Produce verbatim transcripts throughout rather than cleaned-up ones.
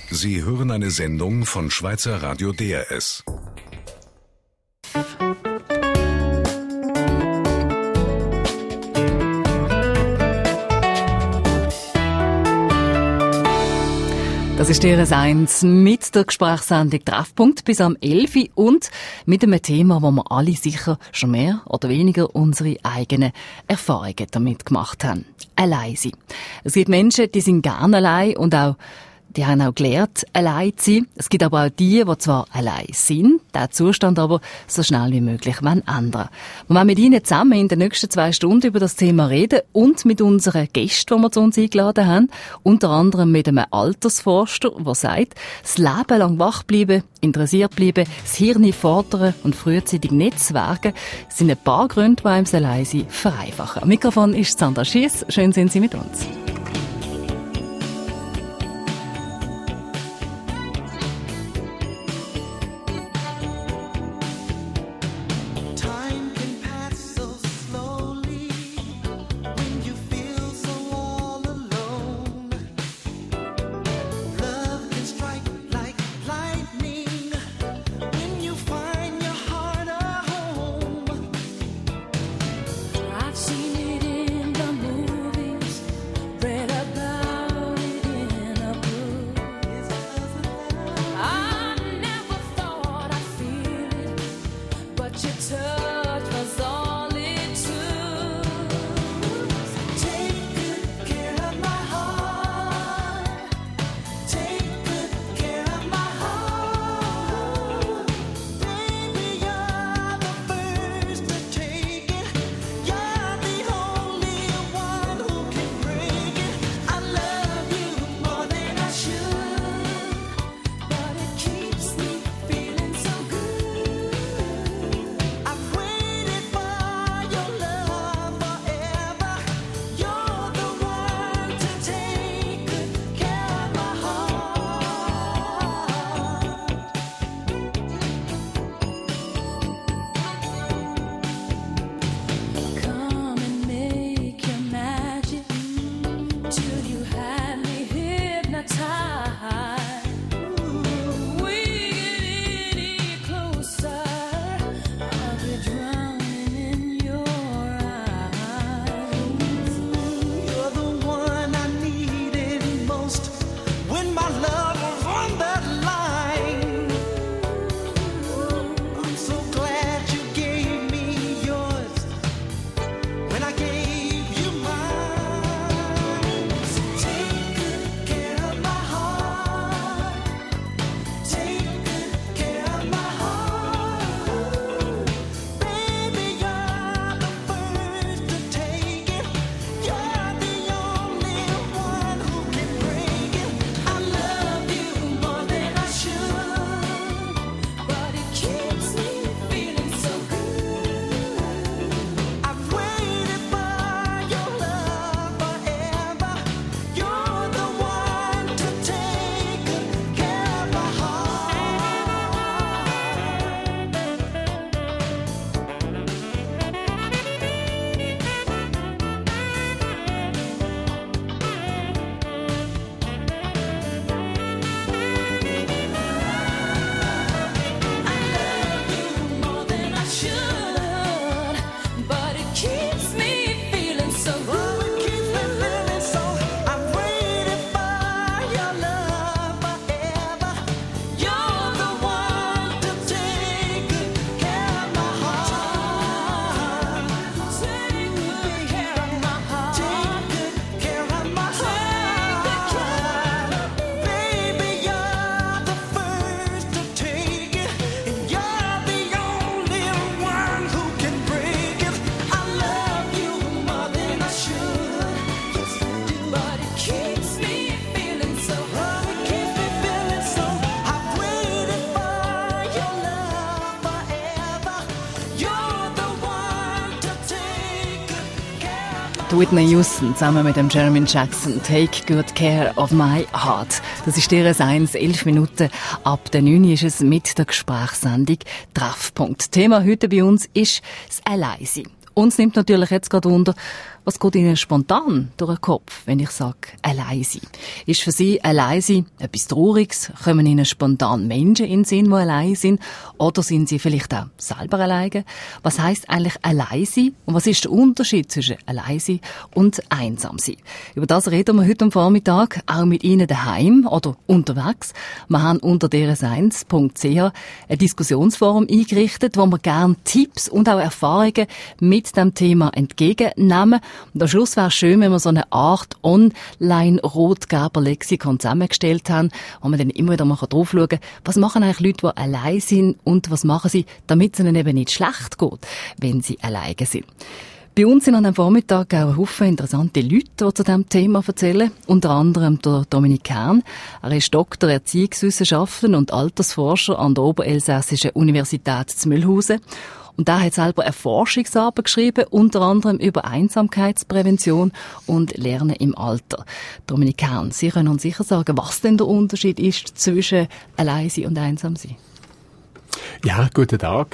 Sie hören eine Sendung von Schweizer Radio D R S. Das ist D R S eins mit der Gesprächssendung Treffpunkt bis am elf Uhr und mit einem Thema, wo wir alle sicher schon mehr oder weniger unsere eigenen Erfahrungen damit gemacht haben. Allein sein. Es gibt Menschen, die sind gerne allein und auch die haben auch gelernt, allein zu sein. Es gibt aber auch die, die zwar allein sind, diesen Zustand aber so schnell wie möglich ändern. Wir wollen mit Ihnen zusammen in den nächsten zwei Stunden über das Thema reden und mit unseren Gästen, die wir zu uns eingeladen haben, unter anderem mit einem Altersforscher, der sagt, das Leben lang wach bleiben, interessiert bleiben, das Hirn fordern und frühzeitig Netzwerken sind ein paar Gründe, die einem das Alleinsein vereinfachen. Am Mikrofon ist Sandra Schiess. Schön sind Sie mit uns. Whitney Houston zusammen mit dem Jeremy Jackson. Take good care of my heart. Das ist D R S eins, elf Minuten ab der neun ist es mit der Gesprächssendung Treffpunkt. Thema heute bei uns ist das Alleinsein. Uns nimmt natürlich jetzt gerade unter, Was geht Ihnen spontan durch den Kopf, wenn ich sage, allein sein? Ist für Sie allein sein etwas Trauriges? Kommen Ihnen spontan Menschen in den Sinn, die allein sind? Oder sind Sie vielleicht auch selber alleine? Was heisst eigentlich allein sein? Und was ist der Unterschied zwischen allein sein und einsam sein? Über das reden wir heute am Vormittag, auch mit Ihnen daheim oder unterwegs. Wir haben unter d r s eins punkt c h ein Diskussionsforum eingerichtet, wo wir gerne Tipps und auch Erfahrungen mit dem Thema entgegennehmen. Und am Schluss wäre es schön, wenn wir so eine Art Online-Rotgeber-Lexikon zusammengestellt haben, wo man dann immer wieder mal drauf schauen kann, was machen eigentlich Leute, die allein sind und was machen sie, damit es ihnen eben nicht schlecht geht, wenn sie alleine sind. Bei uns sind an diesem Vormittag auch ein Haufen interessante Leute, die zu diesem Thema erzählen. Unter anderem der Dominik Kern. Er ist Doktor Erziehungswissenschaften und Altersforscher an der Oberelsässischen Universität zu Mühlhausen. Und er hat selber eine Forschungsarbeit geschrieben, unter anderem über Einsamkeitsprävention und Lernen im Alter. Dominik Kern, Sie können uns sicher sagen, was denn der Unterschied ist zwischen Alleinsein und Einsamsein? Ja, guten Tag.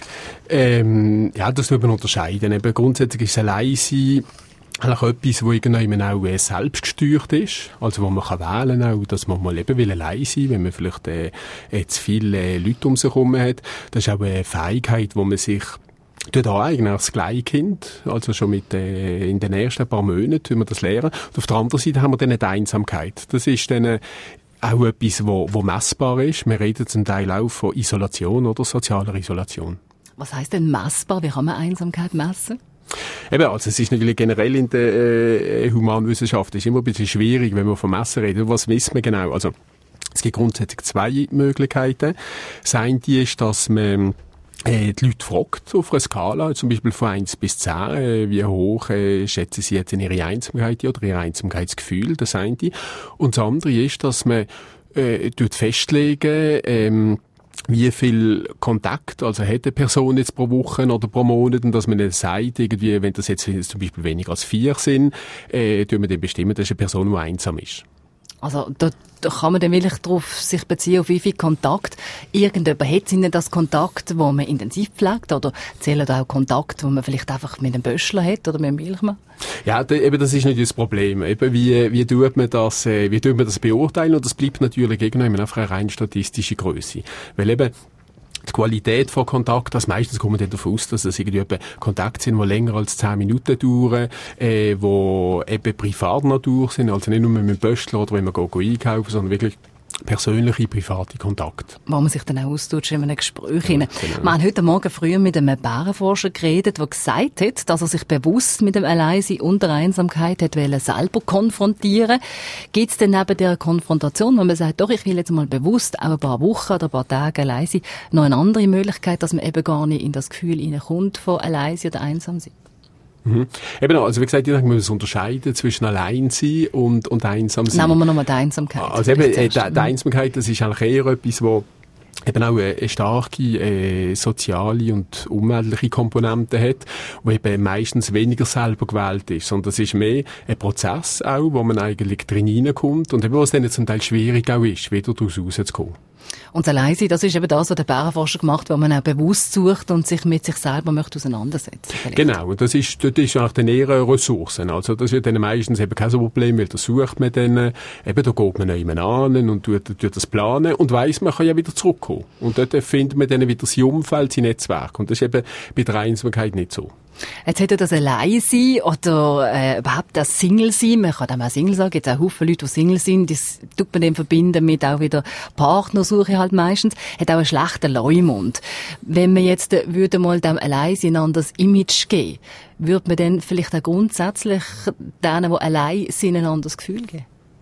Ähm, ja, das muss man unterscheiden. Eben grundsätzlich ist Alleinsein eigentlich etwas, wo irgendwann auch äh, selbstgesteuert ist. Also, wo man kann wählen auch, dass man mal eben will allein sein, wenn man vielleicht äh, äh, zu viele äh, Leute um sich herum hat. Das ist auch eine Fähigkeit, wo man sich dort eigentlich als Kleinkind, also schon mit, äh, in den ersten paar Monaten, wenn wir das lernen. Und auf der anderen Seite haben wir dann die Einsamkeit. Das ist dann äh, auch etwas, wo, wo messbar ist. Wir reden zum Teil auch von Isolation oder sozialer Isolation. Was heisst denn messbar? Wie kann man Einsamkeit messen? Eben, also es ist natürlich generell in der äh, Humanwissenschaft ist immer ein bisschen schwierig, wenn wir von Messen reden. Was wissen wir genau? Also es gibt grundsätzlich zwei Möglichkeiten. Das eine ist, dass man äh, die Leute fragt auf einer Skala, zum Beispiel von eins bis zehn, äh, wie hoch äh, schätzen sie jetzt in ihre Einsamkeit oder ihr Einsamkeitsgefühl, das eine. Und das andere ist, dass man äh, festlegen, ähm, wie viel Kontakt, also hat eine Person jetzt pro Woche oder pro Monat, und dass man dann sagt, irgendwie, wenn das jetzt zum Beispiel weniger als vier sind, äh, tun wir dann bestimmen, dass eine Person, die einsam ist. Also da, da kann man dann wirklich darauf sich beziehen, auf wie viel Kontakt irgendjemand hat. Sind denn das Kontakte, wo man intensiv pflegt, oder zählen da auch Kontakte, wo man vielleicht einfach mit einem Böschler hat oder mit einem Milchmann? Ja, da, eben das ist nicht das Problem. Eben wie wie tut man das, äh, wie tut man das beurteilen? Und das bleibt natürlich irgendwann einfach eine rein statistische Größe, weil eben die Qualität von Kontakt, das meistens kommt man dann davon aus, dass das irgendwie Kontakte sind, die länger als zehn Minuten dauern, äh, die eben privater Natur sind, also nicht nur mit einem Böschler oder wenn man geht, geht einkaufen, sondern wirklich persönliche, private Kontakt. Wo man sich dann auch austauscht in einem Gespräch. Ja, genau. Wir haben heute Morgen früher mit einem Bärenforscher geredet, der gesagt hat, dass er sich bewusst mit dem Alleinsein und der Einsamkeit hat wollen, selber konfrontieren. Gibt es denn neben der Konfrontation, wo man sagt, doch, ich will jetzt mal bewusst auch ein paar Wochen oder ein paar Tage allein sein, noch eine andere Möglichkeit, dass man eben gar nicht in das Gefühl hineinkommt von Alleinsein oder Einsamsein? Mhm. Eben, also wie gesagt, ich denke, man muss unterscheiden zwischen Alleinsein und, und Einsamsein. Nehmen wir nochmal die Einsamkeit. Also eben, äh, die, die Einsamkeit, das ist eigentlich eher etwas, wo eben auch eine, eine starke äh, soziale und umweltliche Komponente hat, wo eben meistens weniger selber gewählt ist, sondern das ist mehr ein Prozess auch, wo man eigentlich drin hineinkommt und eben, wo es dann zum Teil schwierig auch ist, wieder daraus rauszukommen. Und das Alleinsein, das ist eben das, was der Bärenforscher gemacht, wo man auch bewusst sucht und sich mit sich selber möchte auseinandersetzen. Vielleicht. Genau, und das ist, das ist auch dann eher Ressourcen. Also das ist dann meistens eben kein so Problem, weil da sucht man dann, eben da geht man jemanden an und tut, tut das planen und weiss, man kann ja wieder zurückkommen. Und dort findet man dann wieder sein Umfeld, sein Netzwerk. Und das ist eben bei der Einsamkeit nicht so. Jetzt hätte das Alleinsein oder äh, überhaupt das Single-Sein, man kann auch Single sagen, gibt auch Haufen Leute, die Single sind, das tut man dann verbinden mit auch wieder Partnersuche halt meistens, hat auch einen schlechten Leumund. Wenn man jetzt äh, würde mal dem Alleinsein ein anderes Image geben, würde man dann vielleicht auch grundsätzlich denen, die allein sind, ein anderes Gefühl geben?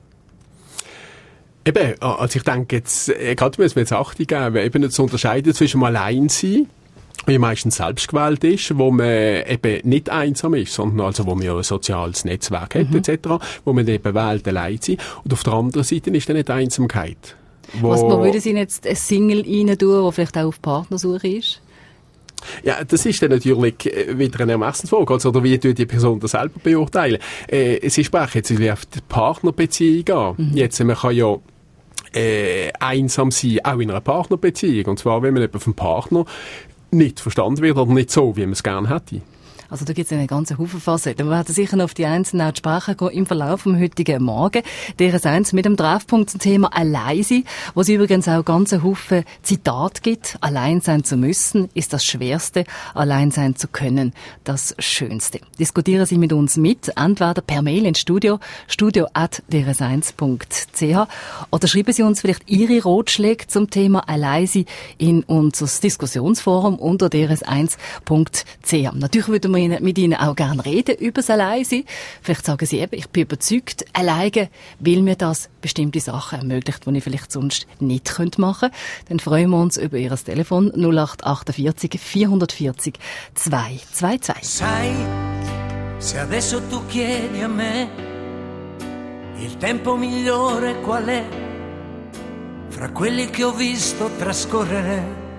Eben, also ich denke jetzt, gerade müssen wir jetzt Achtung geben, eben zu unterscheiden zwischen dem Alleinsein, wie meistens selbst gewählt ist, wo man eben nicht einsam ist, sondern also wo man ja ein soziales Netzwerk hat, mhm. et cetera, wo man eben wählt, allein zu sein. Und auf der anderen Seite ist dann nicht Einsamkeit. Wo Was, wo würde Sie jetzt ein Single rein tun, der vielleicht auch auf Partnersuche ist? Ja, das ist dann natürlich wieder eine Ermessensfrage, also, oder wie tut die Person das selber beurteilen? Äh, Sie sprechen jetzt auf die Partnerbeziehung an. Mhm. Jetzt, man kann ja äh, einsam sein, auch in einer Partnerbeziehung. Und zwar, wenn man eben vom Partner nicht verstanden wird oder nicht so, wie man es gerne hätte. Also da gibt es einen ganzen Haufen Facetten. Wir werden sicher noch auf die einzelnen auch Sprachen gehen im Verlauf vom heutigen Morgen. Der eins mit dem Treffpunkt zum Thema allein sein, wo es übrigens auch ganz einen Haufen Zitate gibt. Allein sein zu müssen ist das Schwerste, allein sein zu können das Schönste. Diskutieren Sie mit uns mit, entweder per Mail ins Studio, studio at d r s eins punkt c h, oder schreiben Sie uns vielleicht Ihre Ratschläge zum Thema allein sein in unser Diskussionsforum unter d r s eins punkt c h. Natürlich würden wir mit Ihnen auch gerne reden über das Alleinsein. Vielleicht sagen Sie eben, ich bin überzeugt, alleine will mir das bestimmte Sachen ermöglicht, die ich vielleicht sonst nicht machen könnte. Dann freuen wir uns über Ihr Telefon null acht achtundvierzig vierhundertvierzig zweihundertzweiundzwanzig. Sai, se adesso tu chiedi a me il tempo migliore qual è fra quelli che ho visto trascorrere,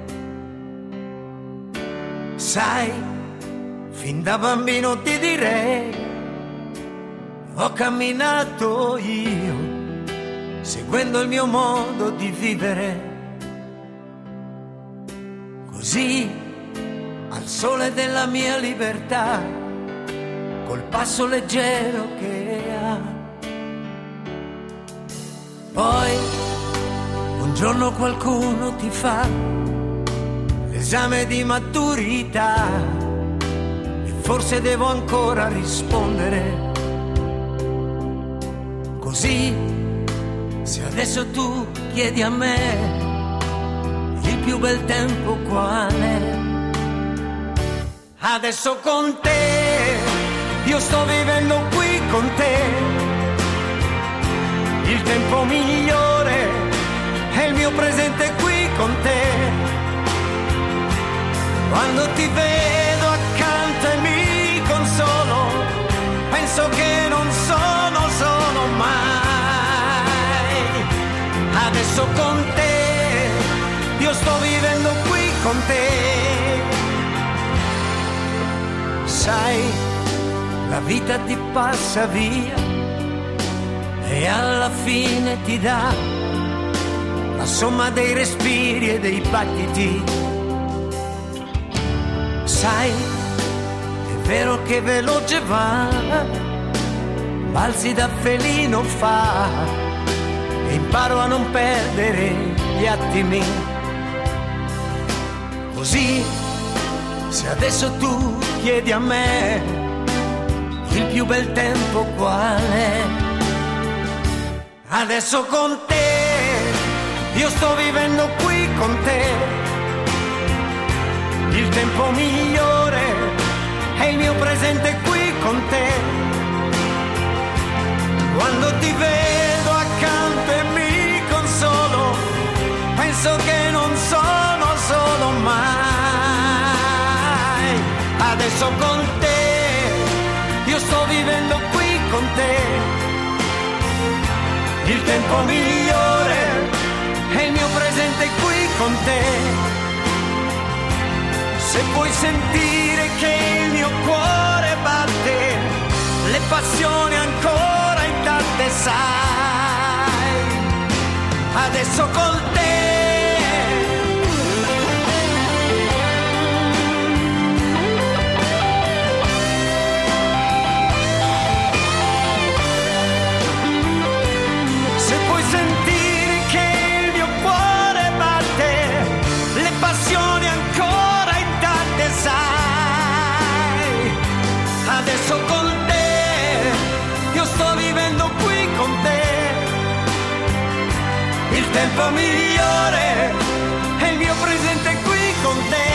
sai, fin da bambino ti direi, ho camminato io, seguendo il mio modo di vivere, così, al sole della mia libertà, col passo leggero che ha. Poi, un giorno qualcuno ti fa l'esame di maturità e forse devo ancora rispondere. Così, se adesso tu chiedi a me il più bel tempo qual è, adesso con te, io sto vivendo qui con te, il tempo migliore è il mio presente qui con te, quando ti vedo accanto e mi consolo, penso che non sono solo mai, adesso con te, io sto vivendo qui con te. Sai, la vita ti passa via e alla fine ti dà la somma dei respiri e dei battiti. Sai, è vero che veloce va, balzi da felino fa e imparo a non perdere gli attimi. Così, se adesso tu chiedi a me il più bel tempo qual è, adesso con te, io sto vivendo qui con te, il tempo migliore è il mio presente qui con te, quando ti vedo accanto e mi consolo, penso che non sono solo mai, adesso con te, io sto vivendo qui con te, il tempo migliore è il mio presente qui con te, se puoi sentire che il mio cuore batte, le passioni ancora intatte sai, adesso con te. Adesso con te, io sto vivendo qui con te, il tempo migliore è il mio presente qui con te.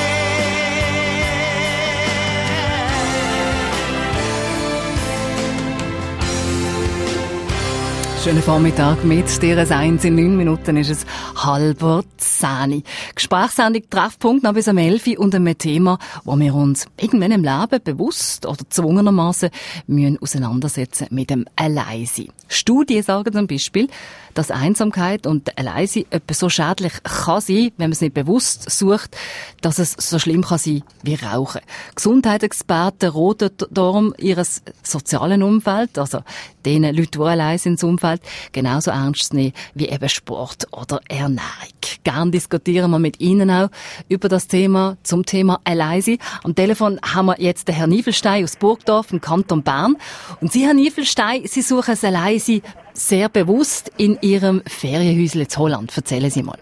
Schönen Vormittag mit D R S eins. In neun Minuten ist es halber zehn. Gesprächssendung Treffpunkt noch bis am elf und ein Thema, wo wir uns irgendwann im Leben bewusst oder gezwungenermaßen müssen auseinandersetzen mit dem Alleinsein. Studien sagen zum Beispiel, dass Einsamkeit und Alleinsein etwas so schädlich kann sein, wenn man es nicht bewusst sucht, dass es so schlimm kann sein wie Rauchen. Gesundheitsexperten raten darum, ihr sozialen Umfeld, also den Leuten, die allein sind, das Umfeld, genauso ernst zu nehmen wie eben Sport oder Ernährung. Gern diskutieren wir mit Ihnen auch über das Thema, zum Thema Alleinsein. Am Telefon haben wir jetzt den Herrn Niefelstein aus Burgdorf im Kanton Bern. Und Sie, Herr Niefelstein, Sie suchen das Alleinsein sehr bewusst in Ihrem Ferienhäuschen in Holland. Erzählen Sie mal.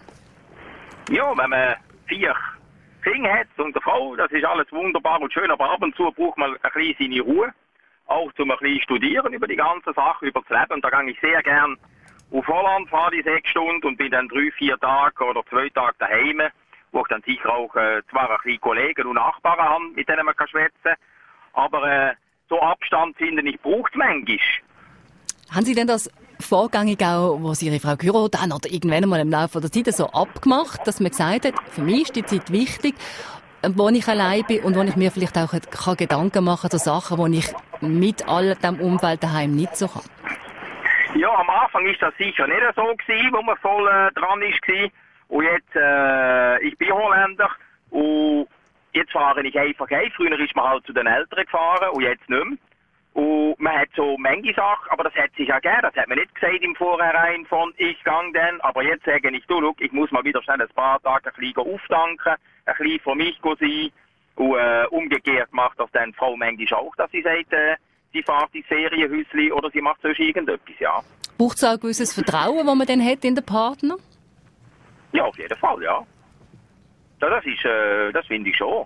Ja, wenn man vier Kinder hat und eine Frau, das ist alles wunderbar und schön, aber ab und zu braucht man ein bisschen seine Ruhe. Auch zum ein bisschen studieren über die ganze Sache, über das Leben. Und da gehe ich sehr gern auf Holland, fahre die sechs Stunden und bin dann drei, vier Tage oder zwei Tage daheim, wo ich dann sicher auch äh, zwar ein bisschen Kollegen und Nachbarn habe, mit denen man kann schwätzen, aber äh, so Abstand, finde ich, braucht es manchmal. Haben Sie denn das vorgängig auch, wo Sie Ihre Frau geheiratet haben, oder irgendwann einmal im Laufe der Zeit so abgemacht, dass man gesagt hat, für mich ist die Zeit wichtig, wo ich allein bin und wo ich mir vielleicht auch kann Gedanken machen kann zu Sachen, die ich mit all dem Umfeld daheim nicht so kann? Ja, am Anfang ist das sicher nicht so gewesen, wo man voll äh, dran war. Und jetzt, äh, ich bin Holländer und jetzt fahre ich einfach heim. Früher ist man halt zu den Eltern gefahren und jetzt nicht mehr. Und man hat so manche Sachen, aber das hat sich ja gegeben. Das hat man nicht gesagt im Vorhinein von ich gang dann. Aber jetzt sage ich, du, look, ich muss mal wieder schnell ein paar Tage ein bisschen auftanken, ein bisschen für mich sein. Und äh, umgekehrt macht das dann die Frau manchmal auch, dass sie sagt, äh, sie fährt ins Ferienhäuschen oder sie macht sonst irgendetwas, ja. Braucht es auch ein gewisses Vertrauen, das man dann hat in den Partner? Ja, auf jeden Fall, ja. Ja, das ist, äh, das finde ich schon.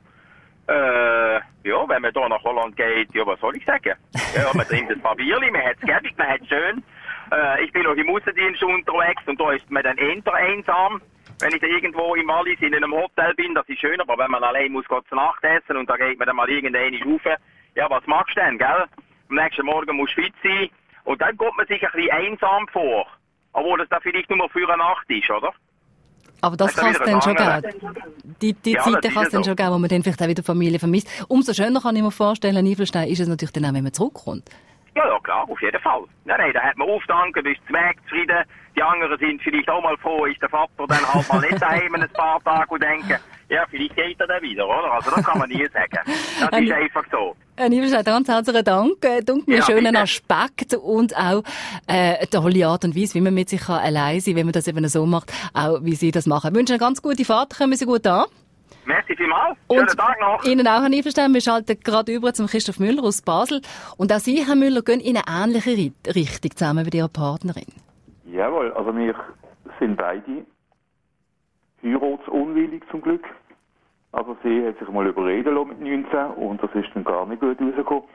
Äh, ja, wenn man hier nach Holland geht, ja, was soll ich sagen? Ja, man trinkt ein paar Bierchen, man hat es gäbig, man hat es schön. Äh, ich bin noch im Aussendienst unterwegs und da ist man dann eher einsam. Wenn ich da irgendwo im Wallis in einem Hotel bin, das ist schön, aber wenn man allein muss gehen zu Nacht essen und da geht man dann mal irgendeine rauf, ja, was magst du denn, gell? Am nächsten Morgen muss fit sein und dann kommt man sich ein bisschen einsam vor. Obwohl das da vielleicht nur für eine Nacht ist, oder? Aber das kann es dann schon geben. Die, die ja, Zeiten kann es dann so. schon geben, wo man dann vielleicht auch wieder Familie vermisst. Umso schöner kann ich mir vorstellen, Niefelstein, ist es natürlich dann auch, wenn man zurückkommt. Ja, ja, klar, auf jeden Fall. Nein, nein, da hat man aufdanken, ist weg, zufrieden. Die anderen sind vielleicht auch mal froh, ist der Vater dann halt mal nicht daheim ein paar Tage und denken, ja, vielleicht geht er dann wieder, oder? Also das kann man nie sagen. Das ist einfach so. Herr Niefelstein, ganz herzlichen Dank. Äh, Dank mir Ja, schönen bitte. Aspekt und auch äh, die tolle Art und Weise, wie man mit sich kann allein sein kann, wenn man das eben so macht, auch wie Sie das machen. Ich wünsche eine ganz gute Fahrt, kommen Sie gut an. Merci vielmals. Schönen Und Tag noch. Ihnen auch, Herr Niefelstein. Wir schalten gerade über zum Christoph Müller aus Basel. Und auch Sie, Herr Müller, gehen in eine ähnliche Richtung zusammen mit Ihrer Partnerin. Jawohl, also wir sind beide heiratsunwillig zum Glück. Also sie hat sich mal überreden lassen mit neunzehn und das ist dann gar nicht gut rausgekommen.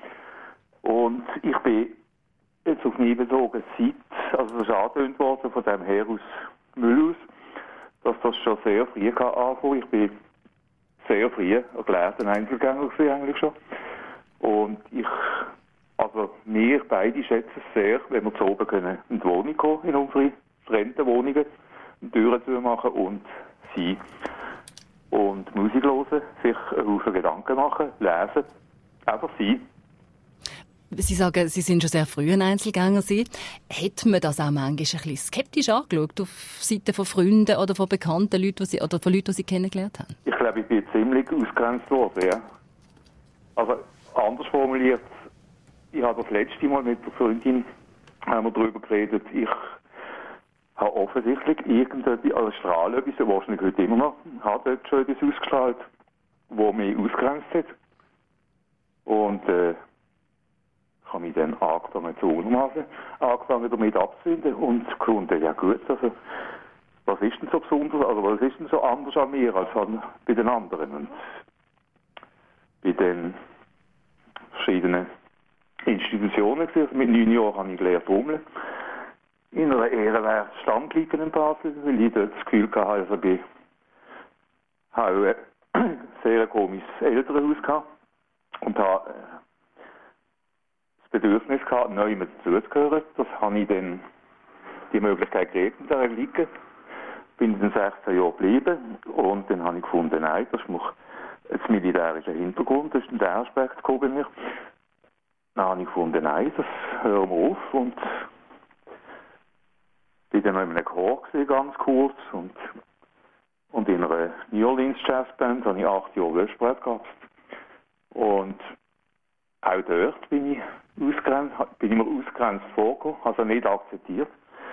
Und ich bin jetzt auf mich bezogen seit, also das ist angetönt worden von dem Herr aus Müll aus, dass das schon sehr früh kann anfangen. Ich bin sehr früh ein gelehrter Einzelgänger gewesen, eigentlich schon. Und ich, also wir beide schätzen es sehr, wenn wir zu oben können in die Wohnung kommen, in unsere fremden Wohnungen, Türen zu machen und sie und Musik hören, sich einen Haufen Gedanken machen, lesen, einfach sein. Sie sagen, Sie sind schon sehr früh ein Einzelgänger. Hätte man das auch manchmal ein bisschen skeptisch angeschaut, auf Seiten von Freunden oder von bekannten Leuten, die Sie, oder von Leuten, die Sie kennengelernt haben? Ich glaube, ich bin ziemlich ausgegrenzt worden, ja. Also, anders formuliert, ich habe das letzte Mal mit der Freundin haben wir darüber geredet, ich habe offensichtlich irgendetwas, also Strahlen, etwas, wahrscheinlich heute immer noch, habe dort schon etwas ausgestrahlt, das mich ausgegrenzt hat. Und, äh, ich habe mich dann angefangen zu untermaßen, angefangen damit abzufinden und gefunden, ja gut, also, was ist denn so besonders, also was ist denn so anders an mir als an, bei den anderen? Und bei den verschiedenen Institutionen gewesen. Also mit neun Jahren habe ich gelernt Trommeln. In einer ehrenwerten Stammklinik in Basel, weil ich dort das Gefühl hatte, also ich habe ein sehr komisches Elternhaus gehabt und habe das Bedürfnis gehabt, neu mit dazuzugehören. Das habe ich dann die Möglichkeit gekriegt in dieser Liga. Bin in den sechzehn Jahren geblieben und dann habe ich gefunden, nein, das ist noch ein militärischer Hintergrund, das ist der Aspekt gekommen bei mir. Dann habe ich gefunden, nein, das hören wir auf und bin dann noch in einem Chor gewesen, ganz kurz. Und, und in einer New Orleans Jazzband habe ich acht Jahre Löschbrett gehabt. Und auch dort bin ich, ausgrenzt, bin ich mir ausgrenzt vorgekommen, also nicht akzeptiert.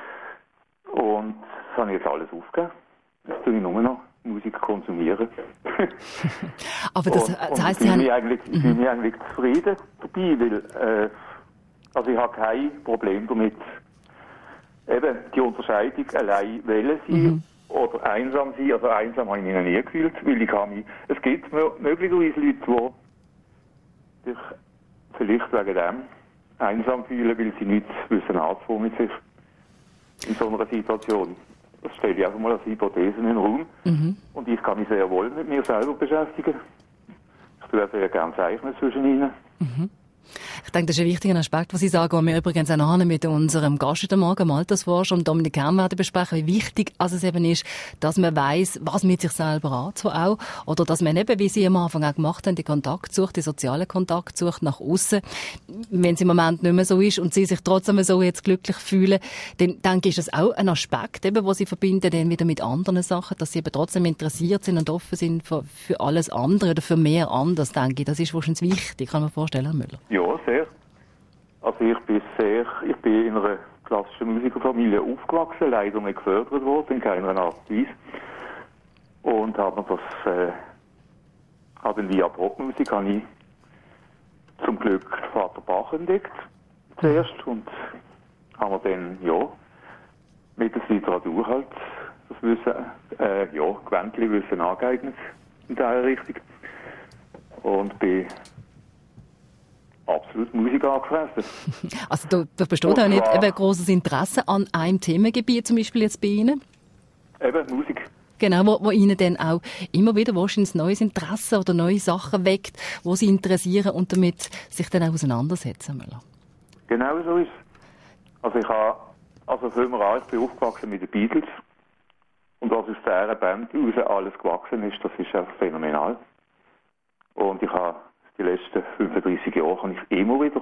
Und das habe ich jetzt alles aufgegeben. Jetzt tue ich nur noch Musik konsumieren. Aber das, und, das und heisst, ich Sie fühle mich haben... eigentlich, ich fühle mich eigentlich zufrieden dabei, weil äh, also ich habe kein Problem damit, eben die Unterscheidung allein wählen sein mhm. oder einsam sein. Also einsam habe ich mich noch nie gefühlt, weil ich kann mich, es gibt möglicherweise Leute, die sich vielleicht wegen dem einsam fühlen, weil sie nichts wissen anzufangen mit sich in so einer Situation. Das stelle ich einfach mal als Hypothese in den Raum. Mhm. Und ich kann mich sehr wohl mit mir selber beschäftigen. Ich tue sehr gerne zeichnen zwischen ihnen. Mhm. Ich denke, das ist ein wichtiger Aspekt, was Sie sagen, und wir übrigens auch nachher mit unserem Gast heute Morgen, dem Altersforscher Dominik Kern, werden besprechen, wie wichtig also es eben ist, dass man weiss, was mit sich selber anzufangen auch, oder dass man eben, wie Sie am Anfang auch gemacht haben, den Kontakt sucht, den sozialen Kontakt sucht nach aussen. Wenn es im Moment nicht mehr so ist und Sie sich trotzdem so jetzt glücklich fühlen, dann denke ich, ist das auch ein Aspekt, eben, wo Sie verbinden dann wieder mit anderen Sachen, dass Sie eben trotzdem interessiert sind und offen sind für, für alles andere oder für mehr anderes, denke ich. Das ist wahrscheinlich wichtig, kann man vorstellen, Herr Müller. Ja, sehr. Also ich bin sehr, ich bin in einer klassischen Musikerfamilie aufgewachsen, leider nicht gefördert worden, in keiner Art und Weise. Und habe mir das, äh, habe dann via Popmusik, habe ich zum Glück Vater Bach entdeckt, zuerst, und haben wir dann, ja, mittels Literatur halt das Wissen, äh, ja, gewöhnlich Wissen angeeignet, in dieser Richtung. Und bin absolut Musik angefressen. Also da, da besteht auch nicht eben ein grosses Interesse an einem Themengebiet, zum Beispiel jetzt bei Ihnen? Eben, Musik. Genau, wo, wo Ihnen dann auch immer wieder wahrscheinlich neues Interesse oder neue Sachen weckt, wo Sie interessieren und damit sich dann auch auseinandersetzen müssen. Genau so ist es. Also ich habe, also fangen wir an, ich bin aufgewachsen mit den Beatles. Und was aus dieser Band raus alles gewachsen ist, das ist einfach phänomenal. Und ich habe die letzten fünfunddreissig Jahre habe ich immer wieder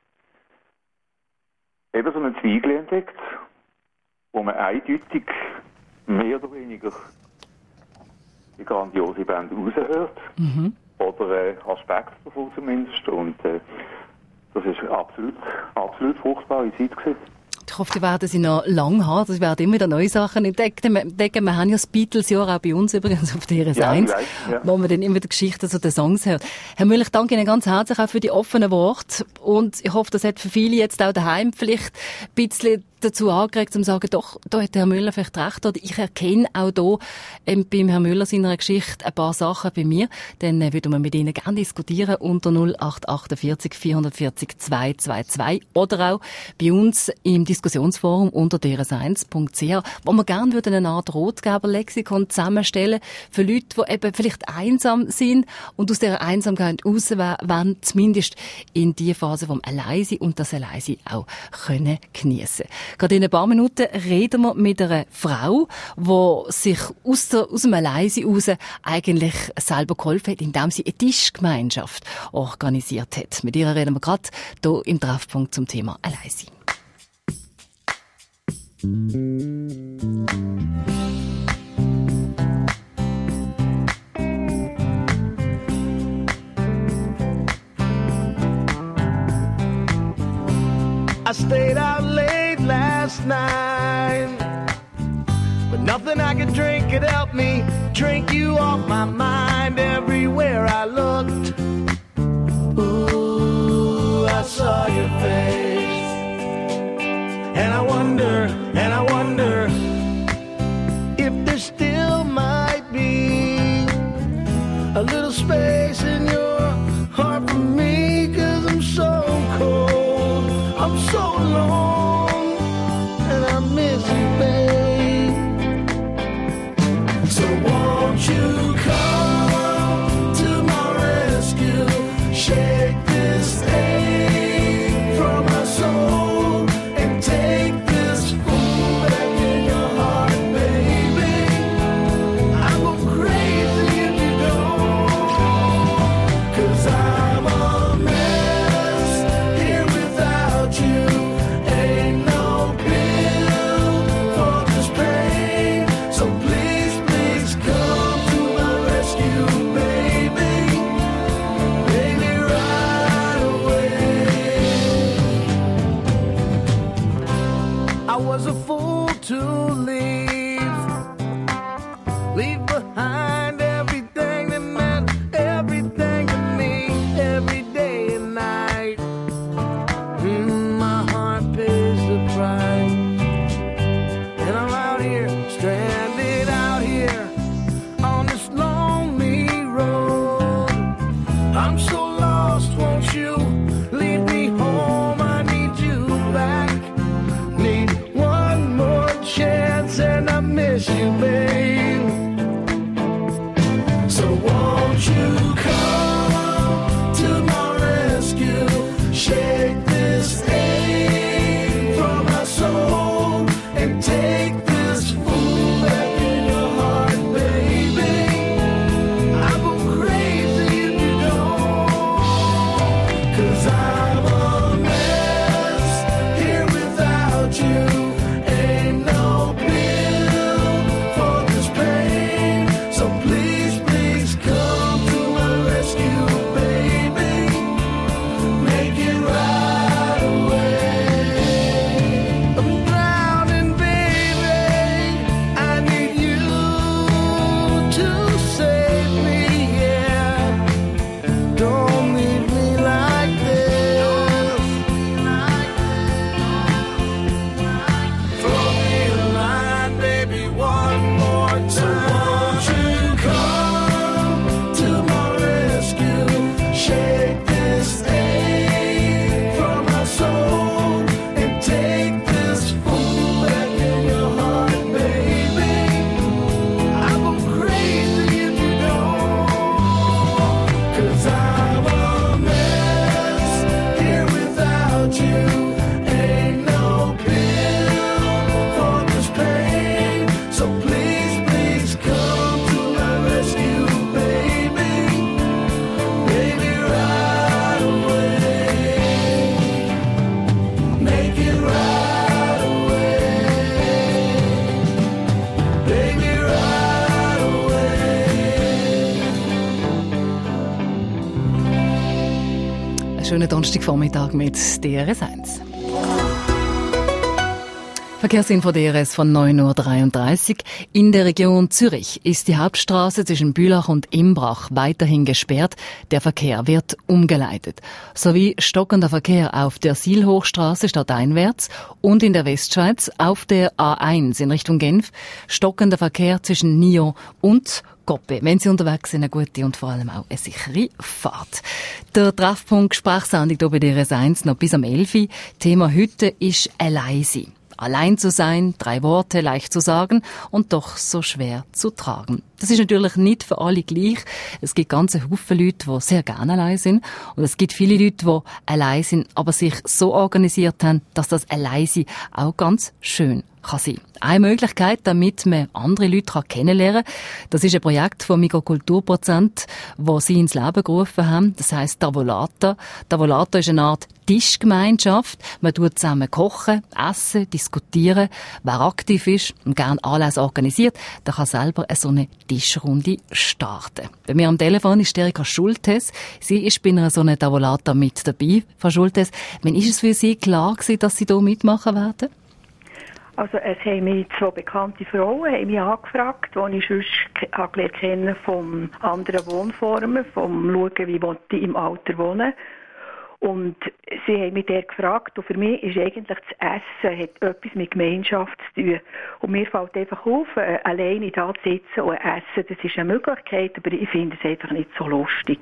eben so einen Zweig entdeckt, wo man eindeutig mehr oder weniger die grandiose Band raushört. Mhm. Oder äh, Aspekte davon zumindest. Und äh, das ist absolut, absolut fruchtbare Zeit gewesen. Ich hoffe, die werden sie noch lang haben. Sie werden immer wieder neue Sachen entdecken. entdecken. Wir haben ja das Beatles-Jahr auch bei uns übrigens auf der R S eins, ja, ja. wo man dann immer die Geschichten zu den Songs hört. Herr Müller, ich danke Ihnen ganz herzlich auch für die offenen Worte. Und ich hoffe, das hat für viele jetzt auch daheim vielleicht ein bisschen dazu angeregt, um zu sagen, doch, da hat Herr Müller vielleicht recht. Oder ich erkenne auch hier ähm, beim Herrn Müller seiner Geschichte ein paar Sachen bei mir. Dann äh, würden wir mit Ihnen gerne diskutieren unter null acht achtundvierzig vierundvierzig zweihundertzweiundzwanzig oder auch bei uns im Diskussionsforum unter d r s eins punkt c h, wo wir gerne würden eine Art Rotgeber-Lexikon zusammenstellen für Leute, die eben vielleicht einsam sind und aus dieser Einsamkeit raus wollen, zumindest in die Phase vom Alleinsein und das Alleinsein auch können geniessen. Gerade in ein paar Minuten reden wir mit einer Frau, die sich aus, der, aus dem Alleinsein raus eigentlich selber geholfen hat, indem sie eine Tischgemeinschaft organisiert hat. Mit ihr reden wir gerade hier im Treffpunkt zum Thema Alleinsein. I stayed out late last night, but nothing I could drink could help me drink you off my mind. Everywhere I looked, ooh, I saw your face, and I wonder, and I wonder if there still might be a little space in your heart for me, 'cause I'm so cold, I'm so alone, and I miss you, babe. So won't you come to my rescue, shake this ache from my soul, and take this fool back in your heart, baby. I go crazy if you don't. miss you, babe. So won't you come to my rescue? Shake this ache from my soul and take this fool back in your heart, baby. I go crazy if you don't, 'cause I'm a mess here without you. Ain't no pill for this pain, so please, please come to my rescue, baby. Make it right away. I'm drowning, baby. I need you to save me, yeah. Don't leave me like this. Throw me a line, baby, one more time. So won't you come to my rescue? Shake this ache from my soul and take this fool back in your heart, baby. I go crazy if you don't, 'cause I'm a mess here without you. Ain't no pill for this pain, so please, please come to my rescue, baby. Baby, right away. Make it right away. Baby, right away. Einen schönen Donnerstagvormittag mit D R S eins. Verkehrsinfo D R S von neun Uhr dreiunddreißig. In der Region Zürich ist die Hauptstraße zwischen Bülach und Imbrach weiterhin gesperrt. Der Verkehr wird umgeleitet. Sowie stockender Verkehr auf der Sihlhochstraße stadteinwärts und in der Westschweiz auf der A eins in Richtung Genf. Stockender Verkehr zwischen Nyon und Koppe. Wenn Sie unterwegs sind, eine gute und vor allem auch eine sichere Fahrt. Der Treffpunkt Sprachsendung hier bei D R S eins noch bis am elf Uhr. Thema heute ist allein sein. Allein zu sein, drei Worte leicht zu sagen und doch so schwer zu tragen. Das ist natürlich nicht für alle gleich. Es gibt ganze Haufen Leute, die sehr gerne allein sind. Und es gibt viele Leute, die allein sind, aber sich so organisiert haben, dass das Alleinsein auch ganz schön kann sein. Eine Möglichkeit, damit man andere Leute kennenlernen kann, das ist ein Projekt vom Mikrokulturprozent, das sie ins Leben gerufen haben. Das heisst Tavolata. Tavolata ist eine Art Tischgemeinschaft. Man tut zusammen kochen, essen, diskutieren. Wer aktiv ist und gerne Anlässe organisiert, der kann selber so eine Tischrunde starten. Bei mir am Telefon ist Erika Schultes. Sie ist bei einer so einer Tavolata mit dabei. Frau Schultes, wann ist es für Sie klar gewesen, dass Sie hier mitmachen werden? Also es haben mich zwei bekannte Frauen haben mich angefragt, die ich sonst gelernt kenne von anderen Wohnformen, vom Schauen, wie die im Alter wohnen. Und sie haben mich der gefragt, und für mich ist eigentlich das Essen hat etwas mit Gemeinschaft zu tun. Und mir fällt einfach auf, äh, alleine da zu sitzen und essen, das ist eine Möglichkeit, aber ich finde es einfach nicht so lustig.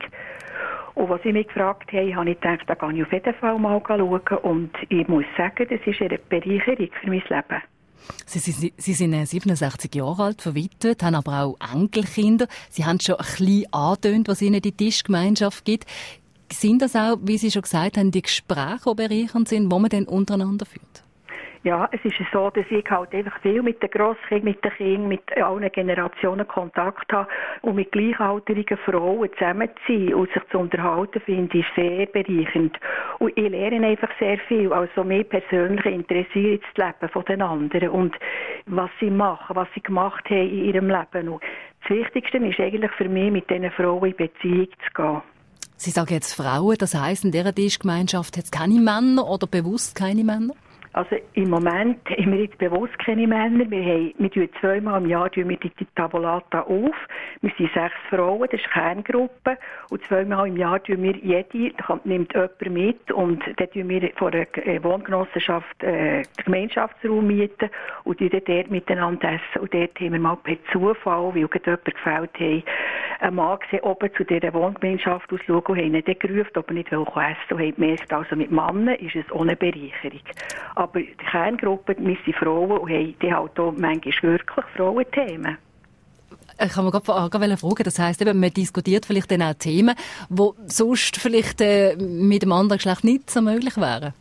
Und was sie mich gefragt haben, habe ich gedacht, da kann ich auf jeden Fall mal schauen. Und ich muss sagen, das ist eine Bereicherung für mein Leben. Sie, Sie, Sie sind siebenundsechzig Jahre alt, verwitwet, haben aber auch Enkelkinder. Sie haben schon ein bisschen angetönt, was Ihnen die Tischgemeinschaft gibt. Sind das auch, wie Sie schon gesagt haben, die Gespräche, die bereichernd sind, die man dann untereinander führt? Ja, es ist so, dass ich halt einfach viel mit den Grosskindern, mit den Kindern, mit allen Generationen Kontakt habe und mit gleichaltrigen Frauen zusammenzuziehen und sich zu unterhalten, finde ich sehr bereichernd. Und ich lerne einfach sehr viel. Also mich persönlich interessiert das Leben von den anderen und was sie machen, was sie gemacht haben in ihrem Leben. Und das Wichtigste ist eigentlich für mich, mit diesen Frauen in Beziehung zu gehen. Sie sagen jetzt Frauen, das heisst, in dieser Tischgemeinschaft hat es keine Männer oder bewusst keine Männer? Also im Moment haben wir jetzt bewusst keine Männer. Wir, haben, wir tun zweimal im Jahr tun wir die Tavolata auf. Wir sind sechs Frauen, das ist eine Kerngruppe. Und zweimal im Jahr tun wir jede, da nimmt jemand mit. Und dann tun wir von einer Wohngenossenschaft äh, den Gemeinschaftsraum mieten und tun dort miteinander essen. Und dort haben wir mal per Zufall, weil gerade jemand gefällt hat, einen Mann gesehen, oben zu dieser Wohngemeinschaft ausschauen und haben ihn dann gerufen, ob er nicht essen will. Und haben gemerkt, also mit Männern ist es ohne Bereicherung. aber die Kerngruppe, wir sind Frauen und haben die halt auch manchmal wirklich Frauenthemen. Ich kann mir gerade fragen, das heisst eben, man diskutiert vielleicht dann auch Themen, die sonst vielleicht äh, mit dem anderen Geschlecht nicht so möglich wären.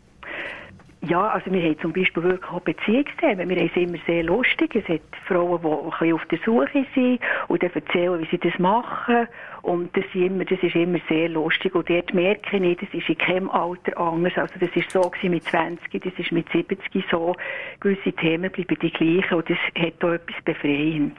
Ja, also wir haben zum Beispiel wirklich auch Beziehungsthemen. Wir haben es immer sehr lustig. Es hat Frauen, die ein bisschen auf der Suche sind und dann erzählen, wie sie das machen. Und das, sind immer, das ist immer sehr lustig. Und dort merke ich nicht, das ist in keinem Alter anders. Also das ist so gewesen mit zwanzig, das ist mit siebzig so. Gewisse Themen bleiben die gleichen und das hat auch etwas Befreiendes.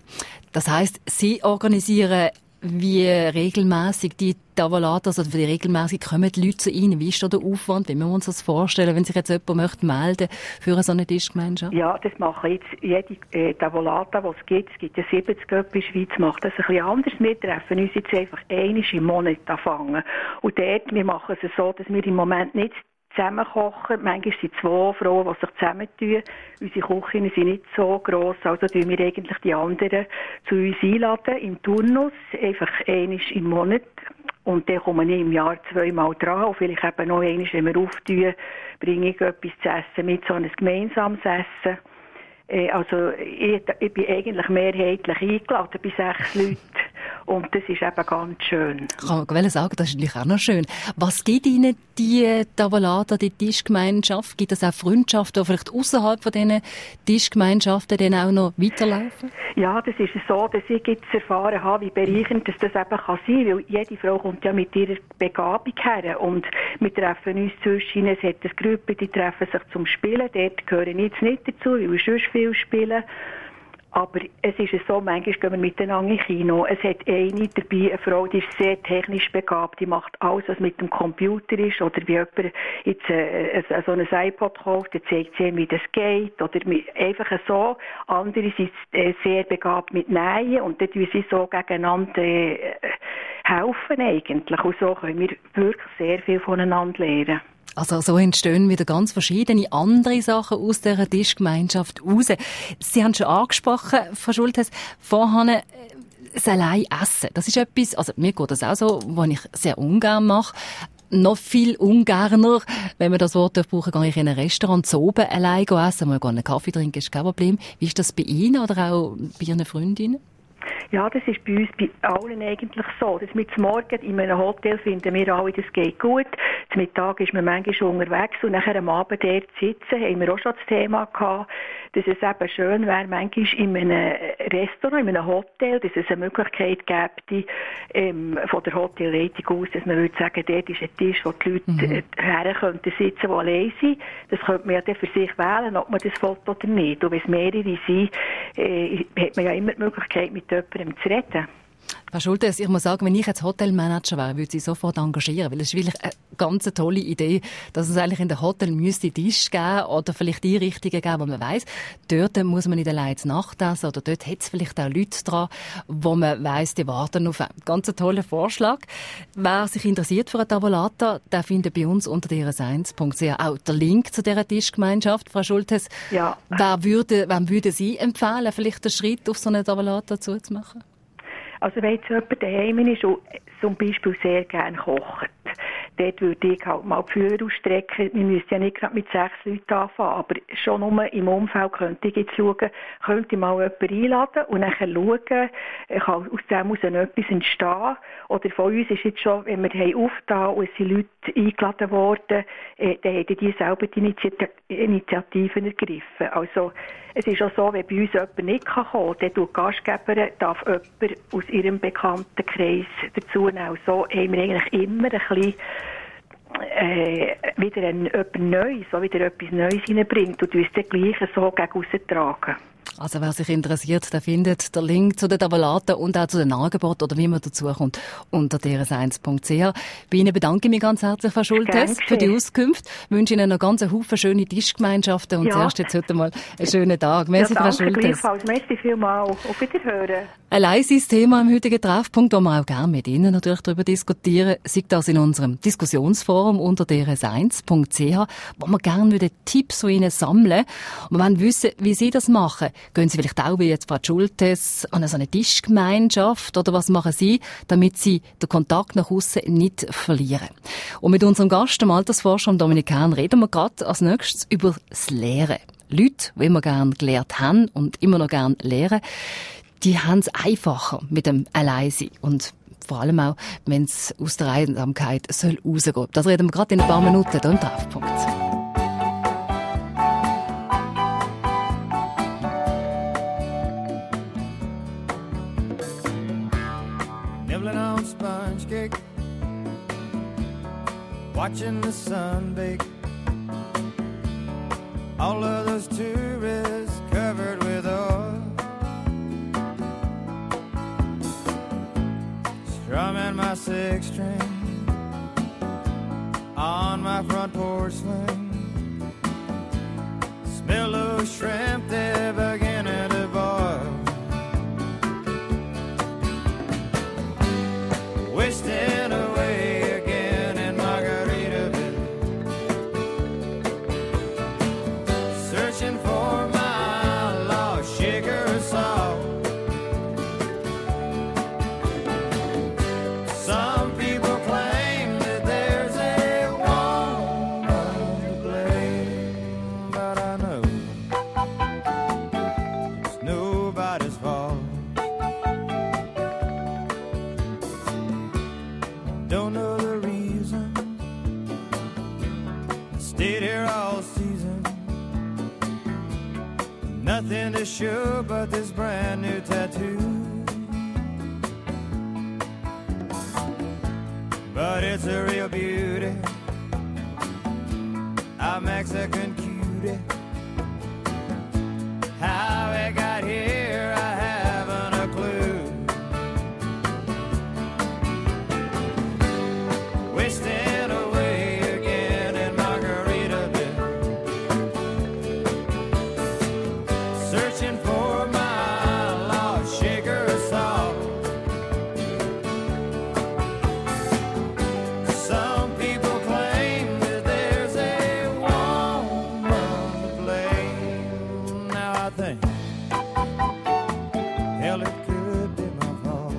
Das heisst, Sie organisieren wie regelmäßig die Tavalatas, also wie regelmäßig kommen die Leute zu Ihnen? Wie ist da der Aufwand? Wie müssen wir uns das vorstellen, wenn sich jetzt jemand möchte melden für so eine Tischgemeinschaft? Ja, das machen jetzt jede äh, Tavolata, die es gibt. Es gibt ja siebzig in der Schweiz, macht das ein bisschen anders. Wir treffen uns jetzt einfach einmal im Monat anfangen. Und dort, wir machen es so, dass wir im Moment nicht zusammen kochen. Manchmal sind zwei Frauen, die sich zusammentun. Unsere Küchen sind nicht so gross, also tun wir eigentlich die anderen zu uns einladen, im Turnus, einfach einmal im Monat. Und dann kommen wir im Jahr zweimal dran. Und vielleicht eben noch einmal, wenn wir auftun, bringe ich etwas zu essen mit, so ein gemeinsames Essen. Äh, also ich, ich bin eigentlich mehrheitlich eingeladen bei sechs Leuten. Und das ist eben ganz schön. Ich kann sagen, das ist natürlich auch noch schön. Was gibt Ihnen die Tavolata, die Tischgemeinschaft? Gibt es auch Freundschaften, die vielleicht außerhalb von diesen Tischgemeinschaften dann auch noch weiterlaufen? Ja, das ist so, dass ich jetzt erfahren habe, wie bereichernd dass das eben kann sein kann. Weil jede Frau kommt ja mit ihrer Begabung her. Und wir treffen uns zwischen, es hat eine Gruppe, die treffen sich zum Spielen. Dort gehören jetzt nicht dazu, weil wir sonst viel spielen. Aber es ist so, manchmal gehen wir miteinander ins Kino. Es hat eine dabei, eine Frau, die ist sehr technisch begabt, die macht alles, was mit dem Computer ist. Oder wie jemand jetzt äh, so ein iPod kauft, dann zeigt sie ihm, wie das geht. Oder einfach so. Andere sind äh, sehr begabt mit Nähen und dann tun sie so gegeneinander äh, helfen eigentlich. Und so können wir wirklich sehr viel voneinander lernen. Also so entstehen wieder ganz verschiedene andere Sachen aus dieser Tischgemeinschaft raus. Sie haben schon angesprochen, Frau Schultes, vorhin das allein Essen. Das ist etwas, also mir geht das auch so, was ich sehr ungern mache. Noch viel ungerner, wenn man das Wort brauchen, gehe ich in ein Restaurant zu oben allein essen, mal einen Kaffee trinken, ist kein Problem. Wie ist das bei Ihnen oder auch bei Ihren Freundinnen? Ja, das ist bei uns bei allen eigentlich so. Das mit zum Morgen in einem Hotel finden wir alle, das geht gut. Zum Mittag ist man manchmal unterwegs und nachher am Abend dort sitzen, haben wir auch schon das Thema gehabt, dass es eben schön wäre, manchmal in einem Restaurant, in einem Hotel, dass es eine Möglichkeit gäbe, ähm, von der Hotelleitung aus, dass man würde sagen, dort ist ein Tisch, wo die Leute mhm. her könnten sitzen, die allein sind. Das könnte man ja dann für sich wählen, ob man das will oder nicht. Und wenn es mehrere sind, äh, hat man ja immer die Möglichkeit, mit jemandem zu reden. Frau Schultes, ich muss sagen, wenn ich jetzt Hotelmanager wäre, würde ich sofort engagieren, weil es ist wirklich eine ganz tolle Idee, dass es eigentlich in den Hotel müsste Tisch geben oder vielleicht Einrichtungen geben, wo man weiss, dort muss man nicht allein zu Nacht essen oder dort hat es vielleicht auch Leute dran, wo man weiss, die warten auf einen ganz tollen Vorschlag. Wer sich interessiert für eine Tavolata, der findet bei uns unter d r s eins punkt c h auch den Link zu dieser Tischgemeinschaft. Frau Schultes, ja. wer würde, wem würde Sie empfehlen, vielleicht einen Schritt auf so eine Tavolata zuzumachen? Also wenn jetzt jemand daheim ist und zum Beispiel sehr gerne kocht, dort würde ich halt mal die Fühler ausstrecken. Wir müssen ja nicht gerade mit sechs Leuten anfangen, aber schon nur im Umfeld könnte ich jetzt schauen, könnte ich mal jemanden einladen und nachher schauen, kann aus dem heraus etwas entstehen. Oder von uns ist jetzt schon, wenn wir haben aufgetan und es sind Leute eingeladen worden, äh, dann haben die selber die Initiat- Initiativen ergriffen. Also es ist auch so, wenn bei uns jemand nicht kommen kann, dann tut die Gastgeberin, darf jemand aus ihrem Bekanntenkreis dazu nehmen. So haben wir eigentlich immer ein bisschen äh, wieder ein, etwas Neues, so wieder etwas Neues hineinbringt und uns dann gleich so gegen austragen. Also wer sich interessiert, der findet den Link zu den Tavolata und auch zu den Angeboten oder wie man dazu kommt unter d r s eins punkt c h. Bei Ihnen bedanke ich mich ganz herzlich, Frau Schultes, für die Auskunft. Ich wünsche Ihnen noch ganz einen Haufen schöne Tischgemeinschaften und ja. zuerst jetzt heute mal einen schönen Tag. Merci, ja, Frau Schultes. Gleichfalls. Merci vielmals. Auf Wiederhören. Ein leises Thema im heutigen Treffpunkt, wo wir auch gerne mit Ihnen natürlich darüber diskutieren, sei das in unserem Diskussionsforum unter d r s eins punkt c h, wo wir gerne Tipps von Ihnen sammeln und wir wollen wissen, wie Sie das machen. Gehen Sie vielleicht auch, wie jetzt Frau Schultes, an so eine Tischgemeinschaft? Oder was machen Sie, damit Sie den Kontakt nach aussen nicht verlieren? Und mit unserem Gast, dem Altersforscher Dominik Kern, reden wir gerade als nächstes über das Lehren. Leute, die immer gerne gelehrt haben und immer noch gerne lehren, die haben es einfacher mit dem Alleinsein. Und vor allem auch, wenn es aus der Einsamkeit soll rausgehen. Das reden wir gerade in ein paar Minuten hier im Treffpunkt. Nibbling on sponge cake, watching the sun bake. All of those tourists covered with oil, strumming my six string on my front porch swing. Smell those shrimp, they're beginning to boil. Wasting away again in Margaritaville, searching for my lost sugar salt. Some people claim that there's a woman to blame, but I know it's nobody's fault. Don't know the reason, stayed here all season. Nothing to show but this brand new tattoo. But it's a real beauty, a Mexican cutie. How it got here, I haven't a clue. Wasting away again in Margaritaville, searching for my lost sugar salt. Some people claim that there's a woman to blame. Now I think, hell, it could be my fault.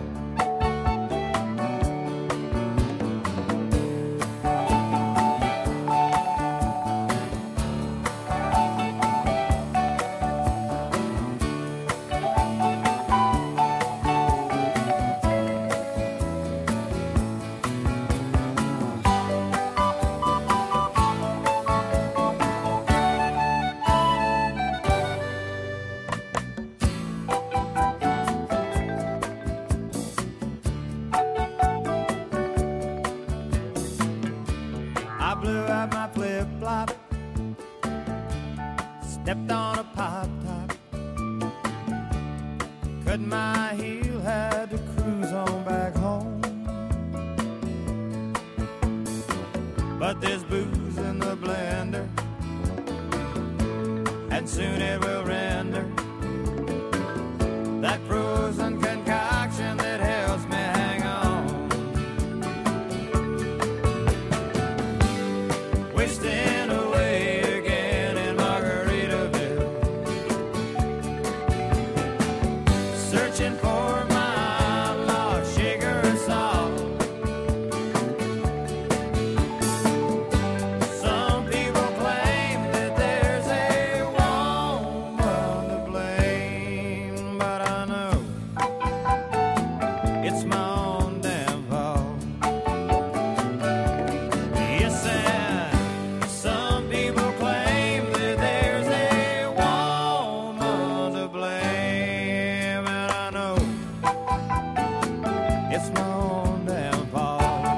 I blew out my flip-flop, stepped on a pop-top, cut my heel, had to cruise on back home. But there's booze in the blender, and soon it will render that frozen concoction that helps me hang on. Wasting away again in Margaritaville, searching for my lost sugar salt. Some people claim that there's a woman to blame, but I know it's my own damn fault. Yes, and some people claim that there's a woman to blame, and I know it's my own damn fault.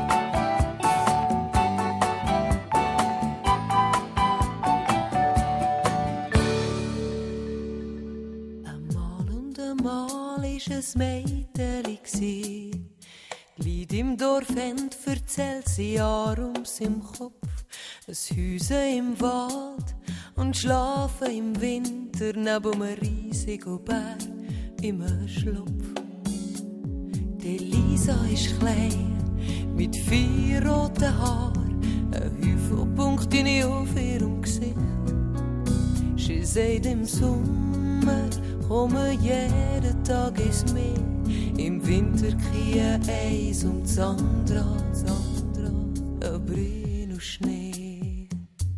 Einmal und einmal ist es Mädeli gsi, Lied im Dorf hend erzählt sie Jahr ums im Kopf, ein Häuser im Wald und schlafen im Winter neben einem riesigen Berg im Schlupf. Die Lisa ist klein, mit vier roten Haaren, ein Häufel Punkte auf ihrem Gesicht. Sie sagt im Sommer komme jeden Tag ins Meer. Im Winter kiehe eins und das andere, das andere, ein Brühen und Schnee.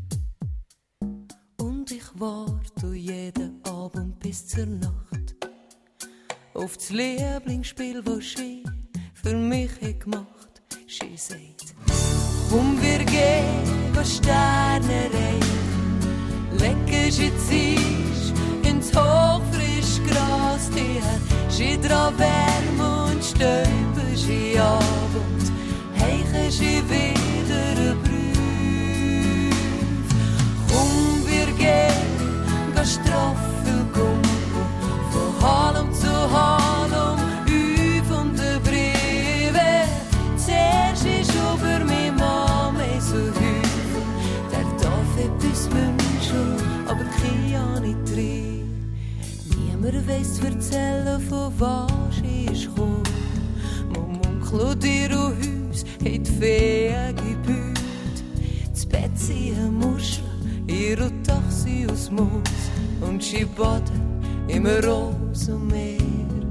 Und ich warte jeden Abend bis zur Nacht auf das Lieblingsspiel, das sie für mich hat gemacht. Sie sagt, komm, wir gehen Sterne rein, lecken sie ziehst ins hochfrisch Gras, die sie dran Wärme und stäuben sie ab und heichen sie wieder ein Brief. Komm, wir gehen, gehen straffen, Gumbo, von Halm zu Halm, auf und der Briefe. Zuerst ist über meine Mama so häufig, der darf etwas wünschen, aber keine Ahnung drin. Niemand weiss zu erzählen, von was sie ist gekommen. Mein Onkel und ihre Haus hat Feen gebaut. Das Bett sie eine Muschel, ihre Taxi aus Moos und sie baden im Rosenmeer.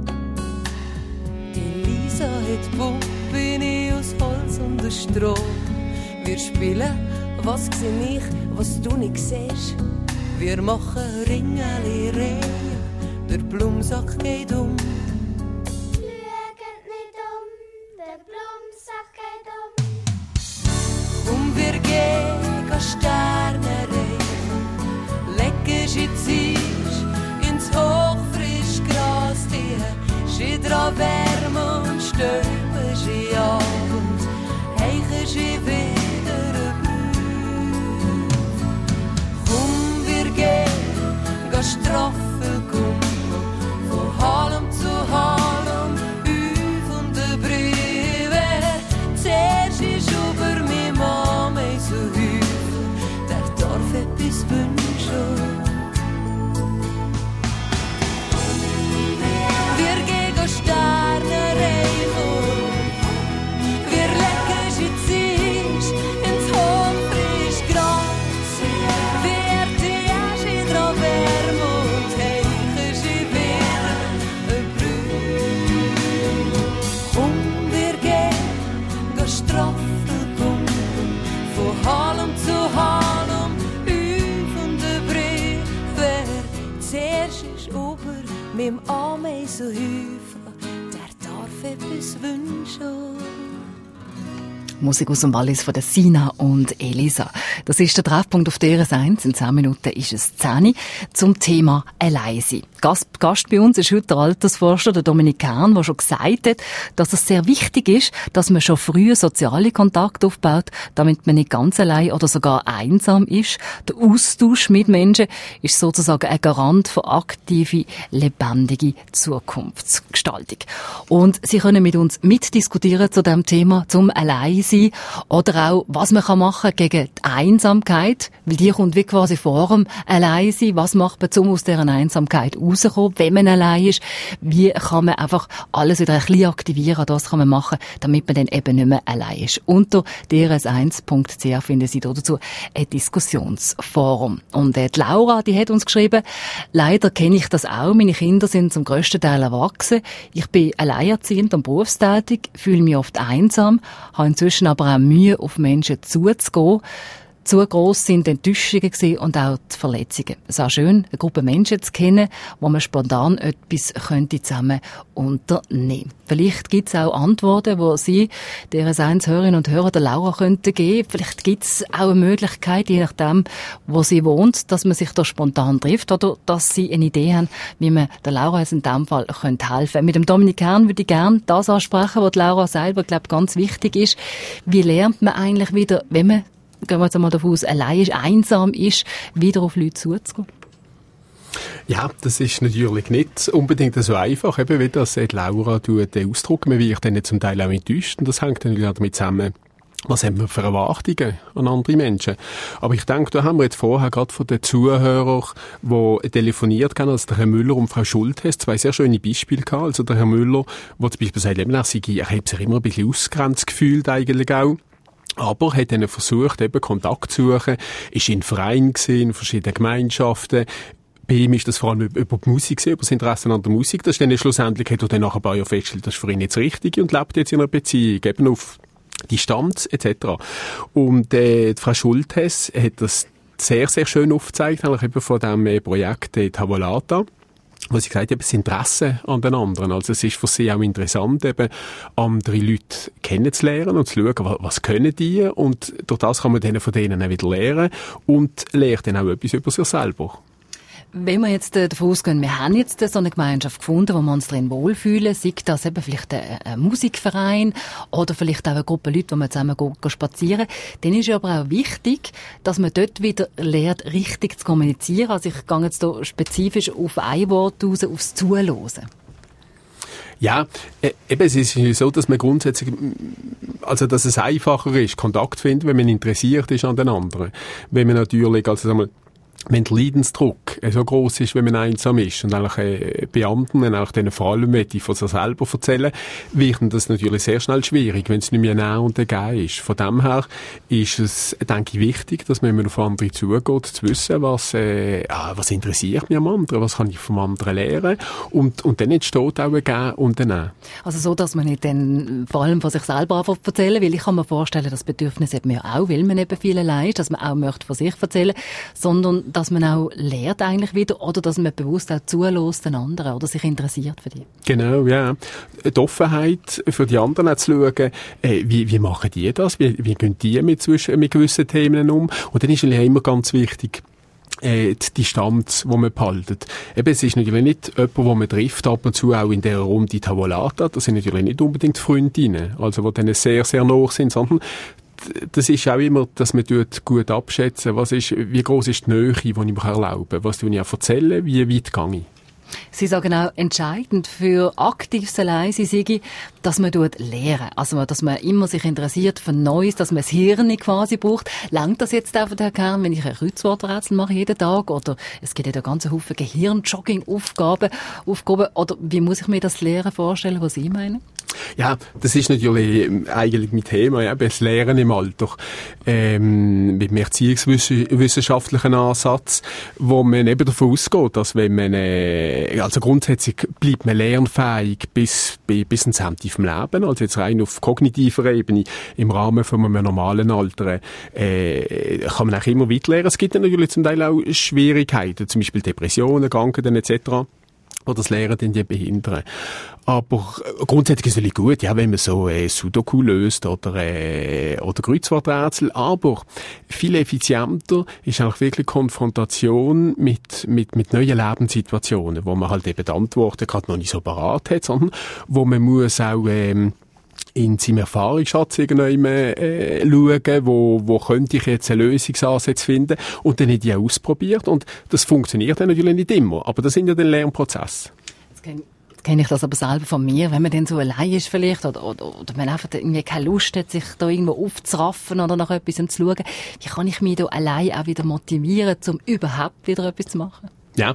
Elisa hat Puppen aus Holz und aus Stroh. Wir spielen, was seh ich, was du nicht siehst. Wir machen Ringeli Reihe, der Blumsack geht um. Schaut nicht um, der Blumsack geht um. Komm, wir gehen, gehen Sterne reichen, lecken sie ziehst ins hochfrisch Gras, die sie dran Wärme und stäuben sie ab und heichen sie wieder ein Brief. Komm, wir gehen, gehen straffen, Gumbo, von Halm zu Halm, auf und der Briefe. Zuerst ist über meine Mama so häufig, der darf etwas wünschen. Wir gehen Sterne reichen, wir lecken sie ziehst ins hochfrisch Gras. Wir ziehen sie dran Wärme und heichen sie wieder ein Brühl. Und wir gehen, gehen straffen, Gumbo, von Halm zu Halm, auf und der Briefe. Zuerst ist über meinem Ameisenhäufen, der darf etwas wünschen. Musik aus dem Wallis von der Sina und Elisa. Das ist der Treffpunkt auf D R S eins. In zehn Minuten ist es zehn zum Thema Alleinsein. Gast, Gast bei uns ist heute der Altersforscher, der Dominik Kern, der schon gesagt hat, dass es sehr wichtig ist, dass man schon früh soziale Kontakte aufbaut, damit man nicht ganz allein oder sogar einsam ist. Der Austausch mit Menschen ist sozusagen ein Garant für aktive, lebendige Zukunftsgestaltung. Und Sie können mit uns mitdiskutieren zu dem Thema, zum Alleinsein oder auch, was man machen kann gegen die Einsamkeit, weil die kommt wie quasi vor dem Alleinsein. Was macht man, um aus dieser Einsamkeit rauszukommen, wenn man allein ist? Wie kann man einfach alles wieder ein bisschen aktivieren? Das kann man machen, damit man dann eben nicht mehr allein ist. Unter d r s eins punkt c h finden Sie dazu ein Diskussionsforum. Und äh, die Laura, die hat uns geschrieben, leider kenne ich das auch. Meine Kinder sind zum grössten Teil erwachsen. Ich bin alleinerziehend und berufstätig, fühle mich oft einsam, habe inzwischen aber auch Mühe, auf Menschen zuzugehen. Zu gross sind die Enttäuschungen gewesen und auch die Verletzungen. Es ist auch schön, eine Gruppe Menschen zu kennen, wo man spontan etwas könnte zusammen unternehmen. Vielleicht gibt es auch Antworten, die Sie, D R S eins Hörerinnen und Hörer, der Laura könnten geben. Vielleicht gibt es auch eine Möglichkeit, je nachdem, wo sie wohnt, dass man sich da spontan trifft oder dass Sie eine Idee haben, wie man der Laura in diesem Fall könnte helfen. Mit dem Dominik Kern würde ich gerne das ansprechen, was die Laura selber, glaube ich, ganz wichtig ist. Wie lernt man eigentlich wieder, wenn man, gehen wir jetzt einmal davon aus, allein ist, einsam ist, wieder auf Leute zuzugehen? Ja, das ist natürlich nicht unbedingt so einfach, eben wie das Laura den Ausdruck, man wird dann zum Teil auch enttäuscht und das hängt dann wieder damit zusammen, was haben wir für Erwartungen an andere Menschen. Aber ich denke, da haben wir jetzt vorher gerade von den Zuhörern, die telefoniert haben, also der Herr Müller und Frau Schulthess, zwei sehr schöne Beispiele gehabt. Also der Herr Müller, der zum Beispiel sagt, er sei, er hat sich immer ein bisschen ausgegrenzt gefühlt eigentlich auch. Aber hat dann versucht, eben Kontakt zu suchen, ist in Vereinen gesehen, in verschiedenen Gemeinschaften, bei ihm ist das vor allem über die Musik, über das Interesse an der Musik. Das ist dann schlussendlich, hat er dann nach ein paar Jahren festgestellt, das ist für ihn jetzt das Richtige und lebt jetzt in einer Beziehung, eben auf Distanz et cetera. Und äh, die Frau Schulthess hat das sehr, sehr schön aufgezeigt, eigentlich eben von diesem Projekt äh, Tavolata, wo sie gesagt hat, das Interesse an den anderen. Also es ist für sie auch interessant, eben andere Leute kennenzulernen und zu schauen, was können die, und durch das kann man dann von denen auch wieder lernen und lernt dann auch etwas über sich selber. Wenn wir jetzt äh, davon ausgehen, wir haben jetzt äh, so eine Gemeinschaft gefunden, wo wir uns drin wohlfühlen, sei das eben vielleicht ein, ein Musikverein oder vielleicht auch eine Gruppe Leute, wo wir zusammen gehen, gehen spazieren, dann ist ja aber auch wichtig, dass man dort wieder lernt, richtig zu kommunizieren. Also ich gehe jetzt hier spezifisch auf ein Wort raus, aufs Zuhören. Ja, äh, eben, es ist so, dass man grundsätzlich, also, dass es einfacher ist, Kontakt zu finden, wenn man interessiert ist an den anderen. Wenn man natürlich, also, sagen wir, wenn der Leidensdruck so gross ist, wenn man einsam ist und eigentlich äh, bei anderen, auch denen vor allem möchte ich von sich selber erzählen, wird das natürlich sehr schnell schwierig, wenn es nicht mehr nah und gegeben ist. Von dem her ist es, denke ich, wichtig, dass man, wenn man auf andere zugeht, zu wissen, was, äh, ah, was interessiert mich am anderen, was kann ich vom anderen lernen, und, und dann entsteht auch ein Geben und ein Nehmen. Also so, dass man nicht dann vor allem von sich selber einfach erzählen, weil ich kann mir vorstellen, das Bedürfnis hat man ja auch, weil man eben viel allein ist, dass man auch möchte von sich erzählen, sondern dass man auch lernt eigentlich wieder, oder dass man bewusst auch zulässt den anderen oder sich interessiert für die. Genau, ja. Die Offenheit für die anderen auch zu schauen, äh, wie, wie machen die das? Wie, wie gehen die mit, zwischen, mit gewissen Themen um? Und dann ist es immer ganz wichtig, äh, die Distanz, die man behaltet. Eben, es ist natürlich nicht jemand, den man trifft, ab und zu auch in der Runde Tavolata. Das sind natürlich nicht unbedingt Freundinnen, also die dann sehr, sehr nah sind, sondern das ist auch immer, dass man dort gut abschätzen, was ist, wie groß ist die Nähe, die ich mir erlaube, was tue ich auch erzählen, wie weit gehe ich. Sie sagen auch, entscheidend für aktives Alleinsein sei, dass man dort lernen, also dass man immer sich interessiert für Neues, dass man das Hirn quasi braucht. Langt das jetzt auch für den Kern, wenn ich ein Kreuzworträtsel mache jeden Tag, oder es gibt ja da ganze Haufen Gehirn-Jogging-Aufgaben, Aufgaben, oder wie muss ich mir das Lehren vorstellen, was Sie meinen? Ja, das ist natürlich eigentlich mein Thema, ja, das Lernen im Alter. Ähm, mit dem erziehungswissenschaftlichen Ansatz, wo man eben davon ausgeht, dass wenn man, äh, also grundsätzlich bleibt man lernfähig bis, bis ins Ende vom Leben, also jetzt rein auf kognitiver Ebene, im Rahmen von einem normalen Alter, äh, kann man auch immer weiter lernen. Es gibt dann natürlich zum Teil auch Schwierigkeiten, zum Beispiel Depressionen, Krankheiten et cetera, die das Lernen dann die behindern. Aber grundsätzlich ist es natürlich gut, ja, wenn man so äh, Sudoku löst oder, äh, oder Kreuzworträtsel. Aber viel effizienter ist eigentlich wirklich Konfrontation mit, mit, mit neuen Lebenssituationen, wo man halt eben die Antworten gerade noch nicht so parat hat, sondern wo man muss auch, ähm, in seinem Erfahrungsschatz irgendwann äh, schauen, wo, wo könnte ich jetzt einen Lösungsansatz finden, und dann habe ich auch ausprobiert, und das funktioniert dann natürlich nicht immer, aber das sind ja den Lernprozesse. Kenne ich das aber selber von mir, wenn man dann so allein ist vielleicht, oder, oder, oder man einfach irgendwie keine Lust hat, sich da irgendwo aufzuraffen oder nach etwas zu schauen, wie kann ich mich da allein auch wieder motivieren, um überhaupt wieder etwas zu machen? Ja,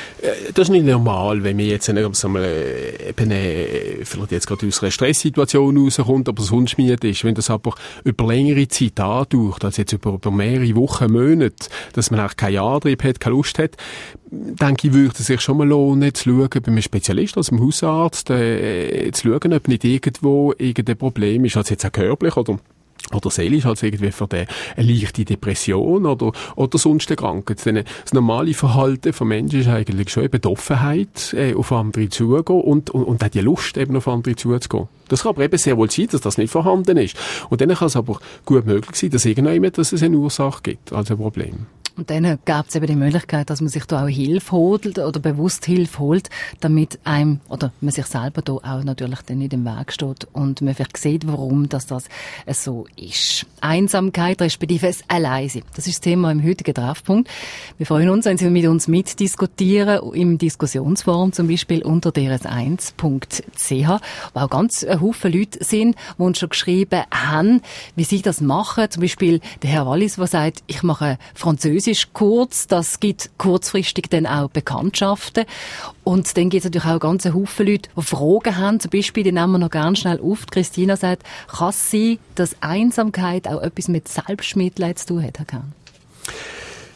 das ist nicht normal, wenn man jetzt eine, sagen wir, eben eine, vielleicht jetzt gerade aus einer Stresssituation rauskommt, aber sonst nicht ist. Wenn das aber über längere Zeit andauert, also jetzt über, über mehrere Wochen, Monate, dass man auch keinen Antrieb hat, keine Lust hat, denke ich, würde es sich schon mal lohnen, zu schauen, bei einem Spezialist, also einem Hausarzt, äh, zu schauen, ob nicht irgendwo irgendein Problem ist, also jetzt auch körperlich oder oder seelisch, also irgendwie für eine leichte Depression oder, oder sonst eine Krankheit. Das normale Verhalten von Menschen ist eigentlich schon eben die Offenheit, äh, auf andere zugehen und, und, und auch die Lust, eben auf andere zuzugehen. Das kann aber eben sehr wohl sein, dass das nicht vorhanden ist. Und dann kann es aber gut möglich sein, dass irgendjemand, dass es eine Ursache gibt, also ein Problem. Und dann gäbe es eben die Möglichkeit, dass man sich da auch Hilfe holt oder bewusst Hilfe holt, damit einem, oder man sich selber da auch natürlich dann nicht im Weg steht und man vielleicht sieht, warum dass das so ist. Einsamkeit, respektive das Alleinsein. Das ist das Thema im heutigen Treffpunkt. Wir freuen uns, wenn Sie mit uns mitdiskutieren, im Diskussionsforum zum Beispiel unter d r s eins punkt c h, wo auch ganz ein Haufen Leute sind, die uns schon geschrieben haben, wie sie das machen. Zum Beispiel der Herr Wallis, der sagt, ich mache Französisch kurz, das gibt kurzfristig dann auch Bekanntschaften. Und dann gibt es natürlich auch ganz Haufen Leute, die Fragen haben. Zum Beispiel, die nehmen wir noch ganz schnell auf. Christina sagt, kann es sein, dass Einsamkeit auch etwas mit Selbstmitleid zu tun hat, Herr Kahn?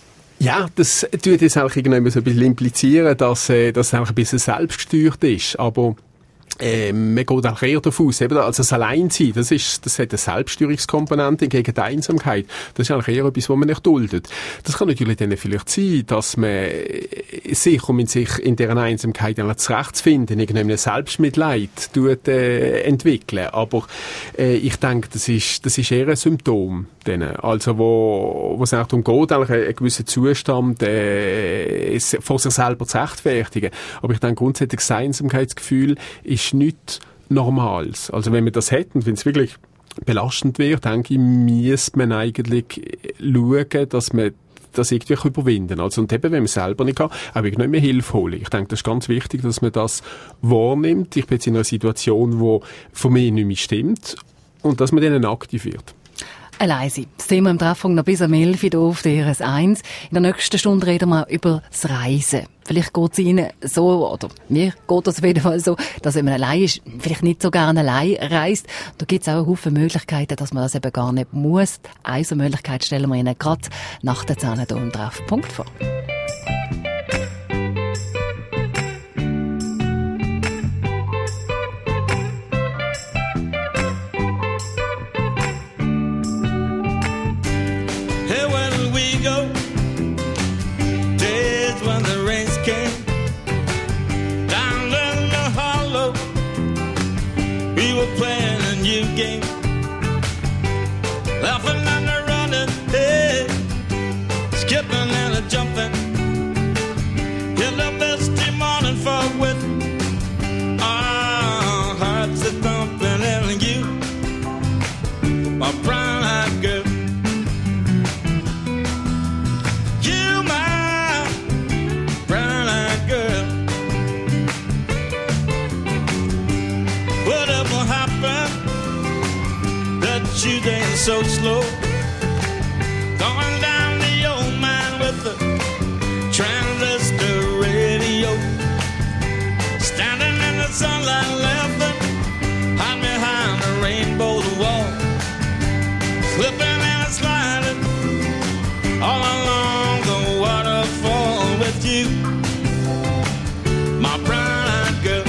Ja, das tut jetzt auch irgendwie so ein bisschen implizieren, dass, äh, dass es auch ein bisschen selbstgesteuert ist. Aber Äh, man geht auch eher davon aus, eben, also das Alleinsein, das ist, das hat eine Selbststeuerungskomponente gegen die Einsamkeit. Das ist eigentlich eher etwas, was man nicht duldet. Das kann natürlich dann vielleicht sein, dass man sich, um in sich in dieser Einsamkeit zurechtzufinden, irgendein Selbstmitleid tut, äh, entwickeln. Aber äh, ich denke, das ist, das ist eher ein Symptom. Denen. Also, wo, wo es auch darum geht, eigentlich einen gewissen Zustand äh, vor sich selber zu rechtfertigen. Aber ich denke, grundsätzlich das Einsamkeitsgefühl ist nichts Normales. Also, wenn man das hat und wenn es wirklich belastend wird, denke ich, müsste man eigentlich schauen, dass man das irgendwie überwinden kann. Also, und eben, wenn man selber nicht kann, auch irgendwie mehr Hilfe holen. Ich denke, das ist ganz wichtig, dass man das wahrnimmt. Ich bin jetzt in einer Situation, die von mir nicht mehr stimmt und dass man dann aktiv wird. Allein sein. Das Thema im Treffpunkt noch bis am elf Uhr hier auf der R S eins. In der nächsten Stunde reden wir über das Reisen. Vielleicht geht es Ihnen so, oder mir geht es auf jeden Fall so, dass wenn man allein ist, vielleicht nicht so gerne allein reist. Da gibt es auch einen Haufen Möglichkeiten, dass man das eben gar nicht muss. Eine so Möglichkeit stellen wir Ihnen gerade nach der Zähne hier im Treffpunkt vor. Laughing and a running, hey, skipping and a jumping. In the misty morning fog with our hearts are thumping, and you, my brown-eyed girl, you, my brown-eyed girl. Whatever happened? You dance so slow, going down the old mine with the transistor radio, standing in the sunlight laughing, hide behind the rainbow's wall, slipping and sliding all along the waterfall with you, my brown-eyed girl.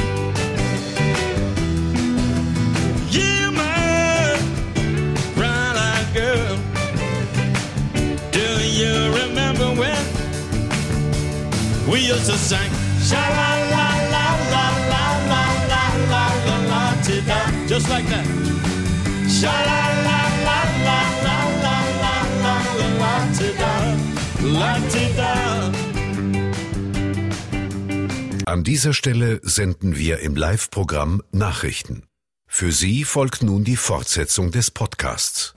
We used to sing sha la la la la la la la la la la da, just like that. Sha la la la la la la la la la da, la da. An dieser Stelle senden wir im Live-Programm Nachrichten. Für Sie folgt nun die Fortsetzung des Podcasts.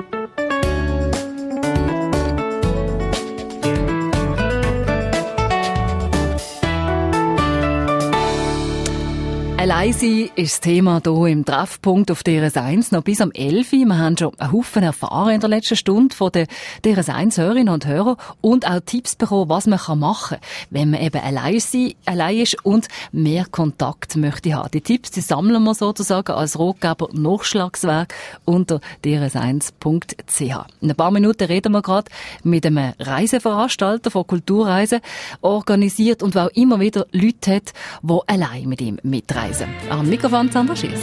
Allein sein ist das Thema hier im Treffpunkt auf D R S eins noch bis am elf Uhr. Wir haben schon einen Haufen erfahren in der letzten Stunde von den D R S eins Hörerinnen und Hörern und auch Tipps bekommen, was man machen kann, wenn man eben allein, sein, allein ist und mehr Kontakt möchte haben. Die Tipps, die sammeln wir sozusagen als Rotgeber Nachschlagswerk unter d r s eins punkt c h. In ein paar Minuten reden wir gerade mit einem Reiseveranstalter von Kulturreisen, organisiert und der auch immer wieder Leute hat, die allein mit ihm mitreisen. Am Mikrofon Sandra Schiess.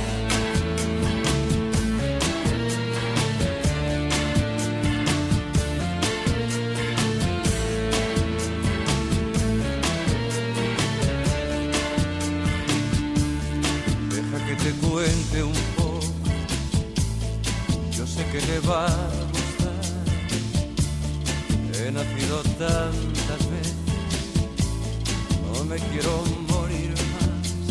Deja que te cuente un poco, yo sé que le va a gustar. He nacido tantas veces, no me quiero morir más.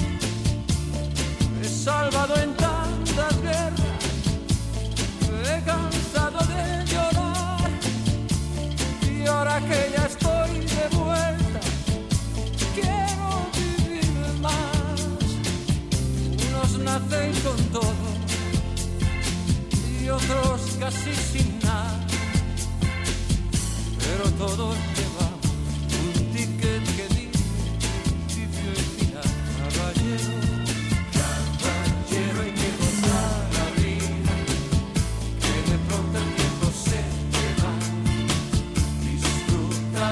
He salvado en tantas guerras, he cansado de llorar, y ahora que ya estoy de vuelta, quiero vivir más. Unos nacen con todo y otros casi sin nada, pero todos llevamos un ticket que dice principio y final. Caballero, caballero, hay que gozar la vida, que de pronto el tiempo se te va. Disfruta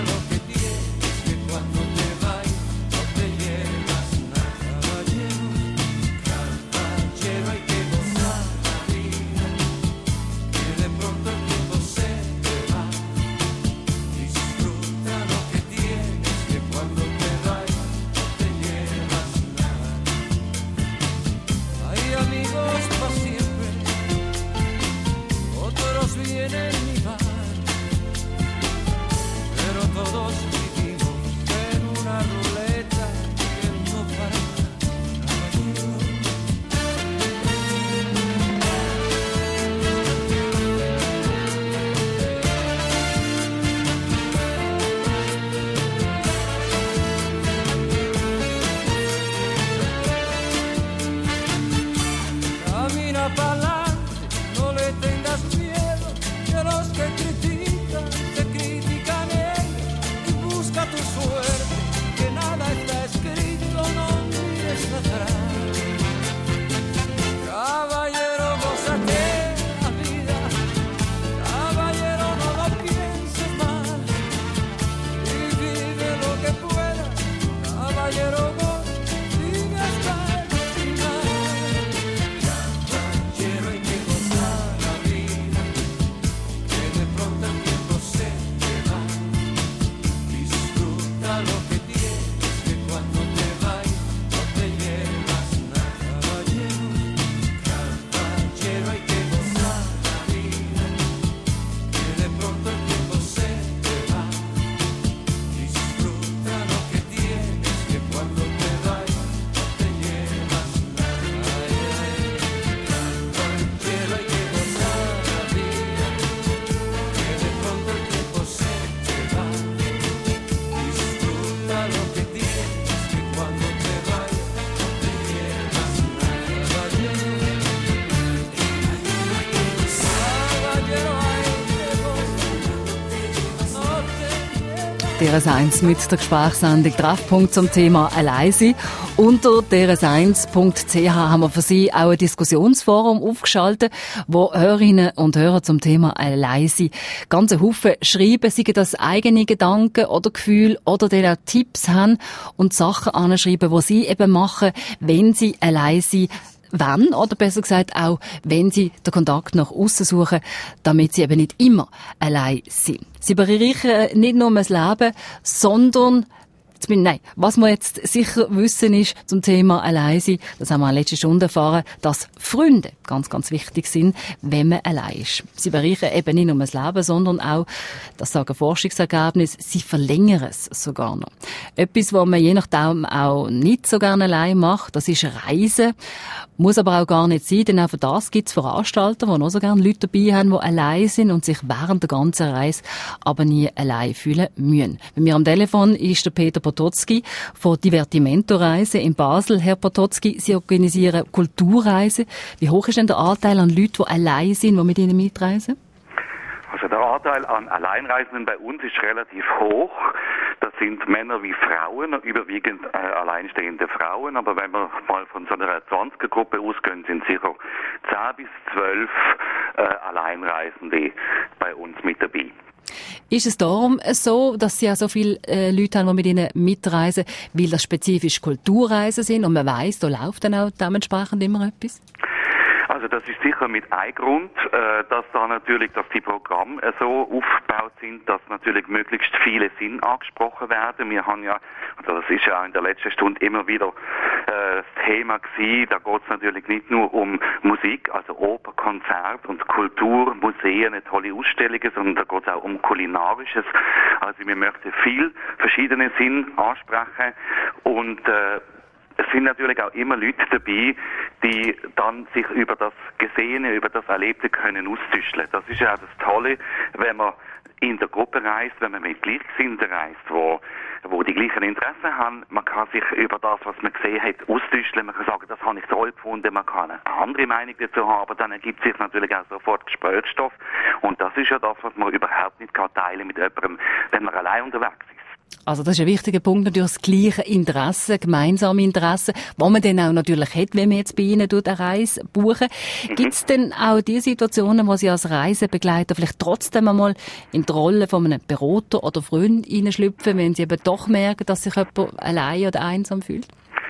D R S eins mit der Gesprächssendung Treffpunkt zum Thema Alleinsein. Unter d r s eins punkt c h haben wir für Sie auch ein Diskussionsforum aufgeschaltet, wo Hörerinnen und Hörer zum Thema Alleinsein ganze Haufen schreiben, seien das eigene Gedanken oder Gefühle oder dann auch Tipps haben und Sachen anschreiben, die sie eben machen, wenn sie allein sind. Wenn, oder besser gesagt auch, wenn sie den Kontakt nach aussen suchen, damit sie eben nicht immer allein sind. Sie bereichern nicht nur das Leben, sondern Nein, was wir jetzt sicher wissen ist zum Thema Alleinsein, das haben wir in der letzten Stunde erfahren, dass Freunde ganz, ganz wichtig sind, wenn man allein ist. Sie bereichern eben nicht nur das Leben, sondern auch, das sagen Forschungsergebnisse, sie verlängern es sogar noch. Etwas, was man je nachdem auch nicht so gerne allein macht, das ist Reisen. Muss aber auch gar nicht sein, denn auch für das gibt es Veranstalter, die auch so gerne Leute dabei haben, die allein sind und sich während der ganzen Reise aber nie allein fühlen müssen. Bei mir am Telefon ist der Peter Potocki von Divertimento Reisen in Basel. Herr Potocki, Sie organisieren Kulturreisen. Wie hoch ist denn der Anteil an Leuten, die allein sind, die mit Ihnen mitreisen? Also der Anteil an Alleinreisenden bei uns ist relativ hoch. Das sind Männer wie Frauen, überwiegend äh, alleinstehende Frauen. Aber wenn wir mal von so einer zwanziger-Gruppe ausgehen, sind sicher zehn bis zwölf äh, Alleinreisende bei uns mit dabei. Ist es darum so, dass Sie auch so viele äh, Leute haben, die mit Ihnen mitreisen, weil das spezifisch Kulturreisen sind und man weiss, da läuft dann auch dementsprechend immer etwas? Also das ist sicher mit ein Grund, äh, dass da natürlich, dass die Programme äh, so aufgebaut sind, dass natürlich möglichst viele Sinn angesprochen werden. Wir haben ja, also das ist ja auch in der letzten Stunde immer wieder äh, das Thema gewesen, da geht es natürlich nicht nur um Musik, also Oper, Konzert und Kultur, Museen, tolle Ausstellungen, sondern da geht es auch um Kulinarisches. Also wir möchten viel verschiedene Sinn ansprechen und äh, es sind natürlich auch immer Leute dabei, die dann sich über das Gesehene, über das Erlebte können austauschen. Das ist ja auch das Tolle, wenn man in der Gruppe reist, wenn man mit Gleichgesinnten reist, wo, wo die gleichen Interessen haben. Man kann sich über das, was man gesehen hat, austauschen. Man kann sagen, das habe ich toll gefunden. Man kann eine andere Meinung dazu haben, aber dann ergibt sich natürlich auch sofort Gesprächsstoff. Und das ist ja das, was man überhaupt nicht kann teilen mit jemandem, wenn man allein unterwegs ist. Also das ist ein wichtiger Punkt, natürlich das gleiche Interesse, gemeinsame Interesse, was man dann auch natürlich hat, wenn man jetzt bei Ihnen eine Reise buchen. Mhm. Gibt es denn auch die Situationen, wo Sie als Reisebegleiter vielleicht trotzdem einmal in die Rolle von einem Berater oder Freund hineinschlüpfen, wenn Sie eben doch merken, dass sich jemand allein oder einsam fühlt?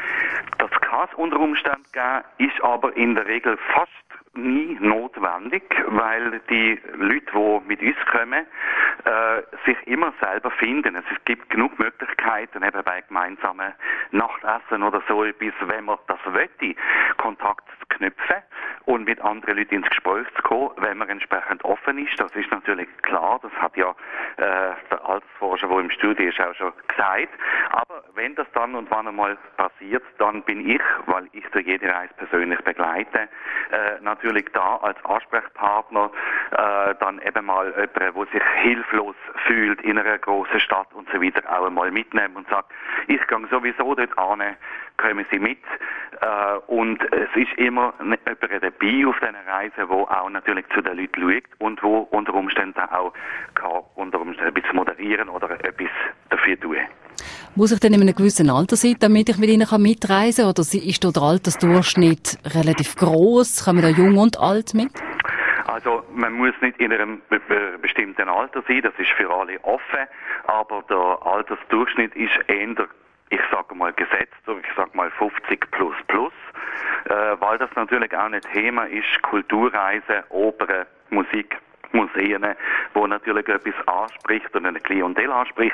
Das kann es unter Umständen geben, ist aber in der Regel fast nie notwendig, weil die Leute, die mit uns kommen, äh, sich immer selber finden. Es gibt genug Möglichkeiten, eben bei gemeinsamen Nachtessen oder so etwas, wenn man das möchte, Kontakt zu knüpfen und mit anderen Leuten ins Gespräch zu kommen, wenn man entsprechend offen ist. Das ist natürlich klar, das hat ja äh, der Altersforscher, der im Studio ist, auch schon gesagt. Aber wenn das dann und wann einmal passiert, dann bin ich, weil ich durch jede Reise persönlich begleite, äh, natürlich da als Ansprechpartner, äh, dann eben mal jemand, der sich hilflos fühlt in einer grossen Stadt und so weiter, auch einmal mitnehmen und sagt, ich gehe sowieso dort hin, kommen Sie mit. Äh, und es ist immer jemand dabei auf diesen Reisen, der auch natürlich zu den Leuten schaut und wo unter Umständen auch kann unter Umständen etwas moderieren oder etwas dafür tun. Muss ich denn in einem gewissen Alter sein, damit ich mit Ihnen mitreisen kann? Oder ist da der Altersdurchschnitt relativ gross? Kommen da jung und alt mit? Also man muss nicht in einem bestimmten Alter sein, das ist für alle offen, aber der Altersdurchschnitt ist eher, ich sage mal gesetzt, ich sage mal fünfzig plus plus, äh, weil das natürlich auch ein Thema ist, Kulturreisen, Opern, Musik, Museen, wo natürlich etwas anspricht und eine Klientel anspricht,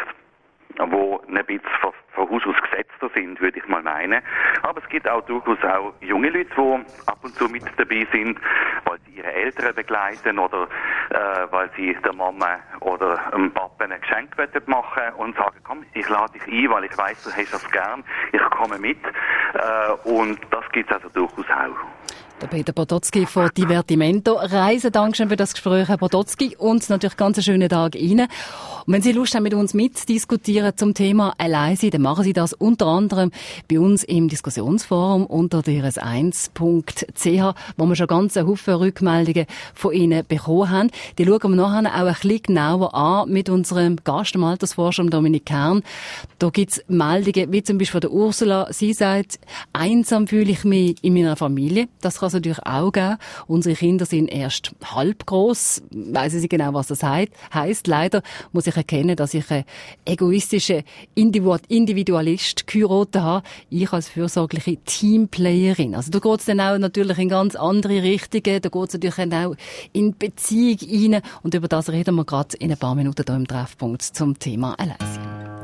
wo ein bisschen von, von Haus aus gesetzter sind, würde ich mal meinen. Aber es gibt auch durchaus auch junge Leute, die ab und zu mit dabei sind, weil sie ihre Eltern begleiten oder äh, weil sie der Mama oder dem Papa ein Geschenk machen und sagen, komm, ich lade dich ein, weil ich weiss, du hast das gern, ich komme mit. Äh, und das gibt es also durchaus auch. Der Peter Potoczky von Divertimento Reisen. Dankeschön für das Gespräch, Herr Potoczky. Und natürlich ganz einen schönen Tag Ihnen. Und wenn Sie Lust haben, mit uns mitzudiskutieren zum Thema Alleinsein, dann machen Sie das unter anderem bei uns im Diskussionsforum unter d r s eins punkt c h, wo wir schon ganz einen Haufen Rückmeldungen von Ihnen bekommen haben. Die schauen wir nachher auch ein bisschen genauer an mit unserem Gast, dem Altersforscher Dominik Kern. Da gibt es Meldungen, wie zum Beispiel von der Ursula. Sie sagt, einsam fühle ich mich in meiner Familie. Das kann es natürlich auch geben. Unsere Kinder sind erst halb gross. Weiss ich genau, was das heisst. Leider muss ich erkennen, dass ich einen egoistischen Individualist geheiratet habe. Ich als fürsorgliche Teamplayerin. Also da geht es dann auch natürlich in ganz andere Richtungen. Da geht es natürlich auch in Beziehung rein. Und über das reden wir gerade in ein paar Minuten hier im Treffpunkt zum Thema Alleinsein.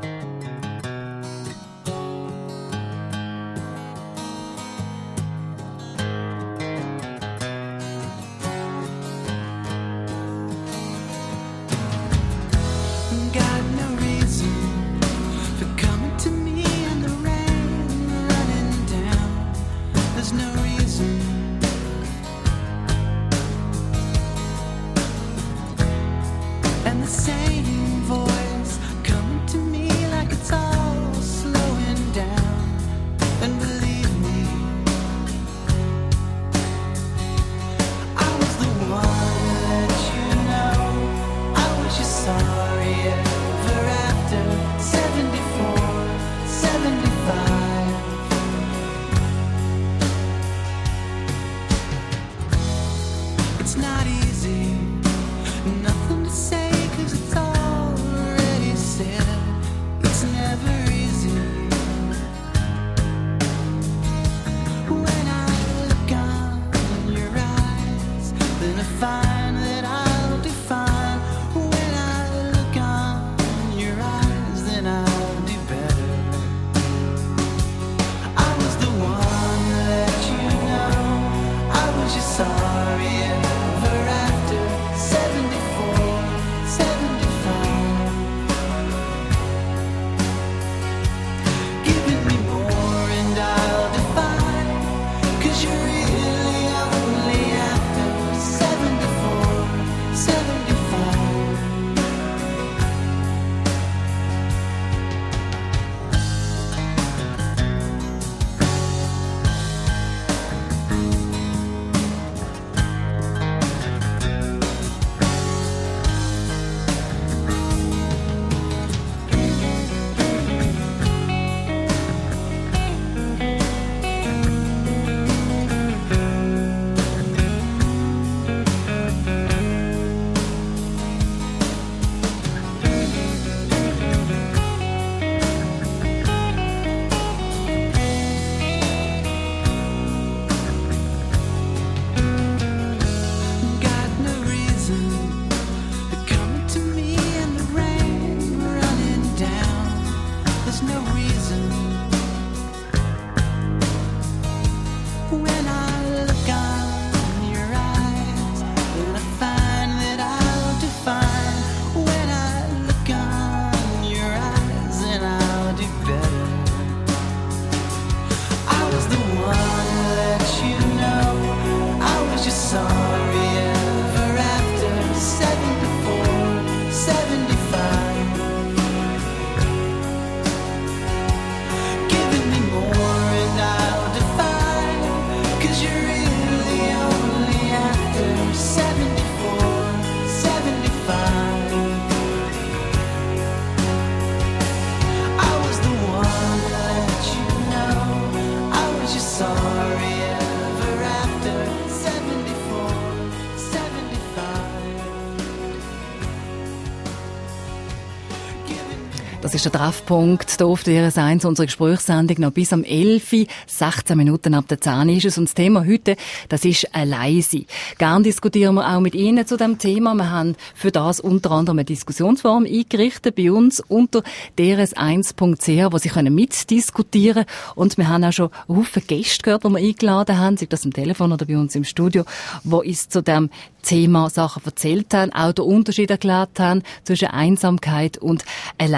Das ist der Treffpunkt hier auf D R S eins, unsere Gesprächssendung noch bis am elf Uhr, sechzehn Minuten ab der zehn ist es. Und das Thema heute, das ist Alleinsein. Gern diskutieren wir auch mit Ihnen zu diesem Thema. Wir haben für das unter anderem eine Diskussionsform eingerichtet bei uns unter d r s eins punkt c h, wo Sie können mitdiskutieren können. Und wir haben auch schon einen Haufen Gäste gehört, die wir eingeladen haben, sei das am Telefon oder bei uns im Studio, wo uns zu dem Thema Sachen erzählt haben, auch den Unterschied erklärt haben zwischen Einsamkeit und Alleinsein. Bei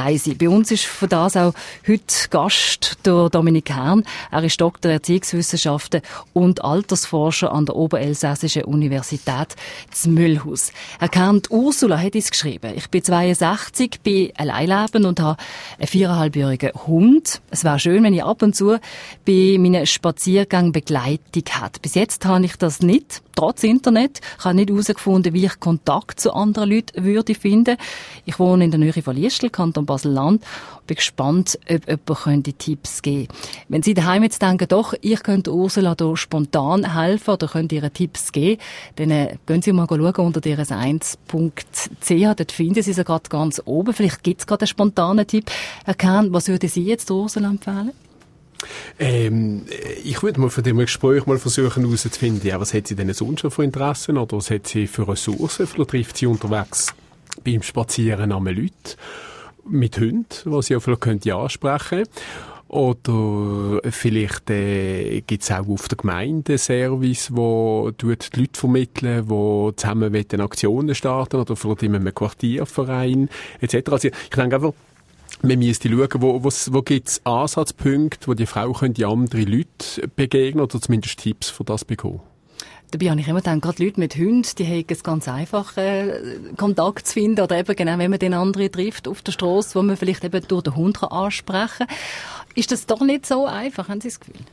Bei uns ist von das auch heute Gast der Dominik Kern. Er ist Doktor Erziehungswissenschaften und Altersforscher an der Oberelsässischen Universität zu Mühlhaus. Herr Kern, die Ursula hat uns geschrieben. Ich bin zweiundsechzig, bin alleinlebend und habe einen viereinhalbjährigen Hund. Es wäre schön, wenn ich ab und zu bei meinen Spaziergängen Begleitung hätte. Bis jetzt habe ich das nicht. Trotz Internet. Ich habe nicht herausgefunden, wie ich Kontakt zu anderen Leuten würde finden. Ich wohne in der Nähe von Liestel, Kanton Basel-Land. Bin gespannt, ob jemand könnte Tipps geben. Wenn Sie daheim jetzt denken, doch, ich könnte Ursula hier spontan helfen oder könnte ihr Tipps geben, dann äh, gehen Sie mal schauen unter deres eins punkt c h. Dort finden Sie sie gerade ganz oben. Vielleicht gibt es gerade einen spontanen Tipp. Herr Kern, was würden Sie jetzt Ursula empfehlen? Ähm, ich würde mal von dem Gespräch mal versuchen herauszufinden, ja, was hat sie denn sonst schon für Interessen oder was hat sie für Ressourcen? Vielleicht trifft sie unterwegs beim Spazieren einmal Leute mit Hunden, die sie ja vielleicht könnte ansprechen. Oder vielleicht äh, gibt es auch auf der Gemeinde einen Service, wo die Leute vermitteln, die zusammen wollen Aktionen starten oder vielleicht in einem Quartierverein et cetera. Also ich denke einfach, man müsste schauen, wo, wo, wo gibt es Ansatzpunkte, wo die Frau könnte andere Leute begegnen oder zumindest Tipps für das bekommen. Dabei habe ich immer gedacht, gerade Leute mit Hunden, die haben es ganz einfach, äh, Kontakt zu finden. Oder eben genau, wenn man den anderen trifft auf der Strasse, wo man vielleicht eben durch den Hund ansprechen kann. Ist das doch nicht so einfach, haben Sie das Gefühl?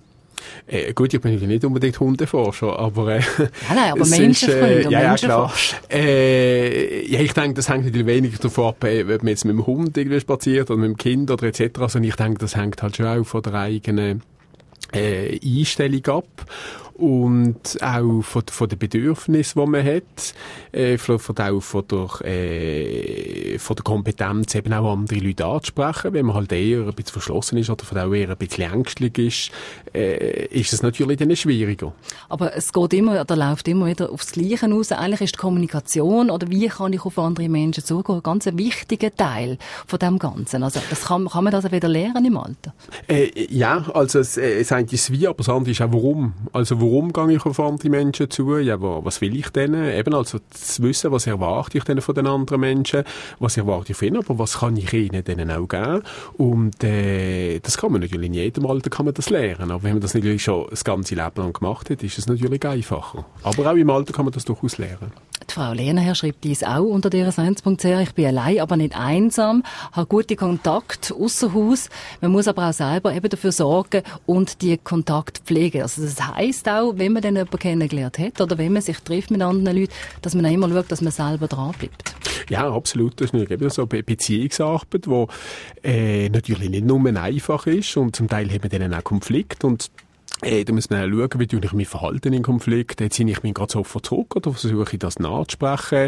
Äh, gut, ich bin natürlich nicht unbedingt Hundeforscher, aber... Äh, ja, nein, aber Menschenfreunde äh, und ja, ja, Menschenforscher. Äh, ja, ich denke, das hängt natürlich weniger davon ab, ob man jetzt mit dem Hund irgendwie spaziert oder mit dem Kind oder et cetera. Also ich denke, das hängt halt schon auch von der eigenen äh, Einstellung ab. Und auch von, von den Bedürfnissen, die man hat, äh, vielleicht auch von der, äh, von der Kompetenz, eben auch andere Leute anzusprechen. Wenn man halt eher ein bisschen verschlossen ist oder vielleicht auch eher ein bisschen ängstlich ist, äh, ist es natürlich dann schwieriger. Aber es geht immer, oder läuft immer wieder aufs Gleiche raus. Eigentlich ist die Kommunikation, oder wie kann ich auf andere Menschen zugehen, ein ganz wichtiger Teil von dem Ganzen. Also, das kann, kann man das auch wieder lernen im Alter? Äh, ja, also, es, es eine ist wie, aber das andere ist auch warum. Also, warum gehe ich auf andere Menschen zu? Ja, was will ich denen? Eben, also zu wissen, was erwarte ich denn von den anderen Menschen? Was erwarte ich von ihnen? Aber was kann ich ihnen denen auch geben? Und äh, das kann man natürlich in jedem Alter kann man das lernen. Aber wenn man das natürlich schon das ganze Leben lang gemacht hat, ist es natürlich einfacher. Aber auch im Alter kann man das durchaus lernen. Die Frau Lehner schreibt dies auch unter deres eins punkt c h. Ich bin allein, aber nicht einsam, habe gute Kontakte ausser Haus. Man muss aber auch selber eben dafür sorgen und die Kontakte pflegen. Also das heisst auch, wenn man dann jemanden kennengelernt hat oder wenn man sich trifft mit anderen Leuten, dass man auch immer schaut, dass man selber dran bleibt. Ja, absolut. Das ist natürlich so eine Beziehungsarbeit, die äh, natürlich nicht nur einfach ist und zum Teil hat man dann auch Konflikt und Äh, da muss man auch schauen, wie ich mich verhalten im Konflikt. Äh, ziehe ich mich gerade sofort zurück oder versuche ich das nachzusprechen?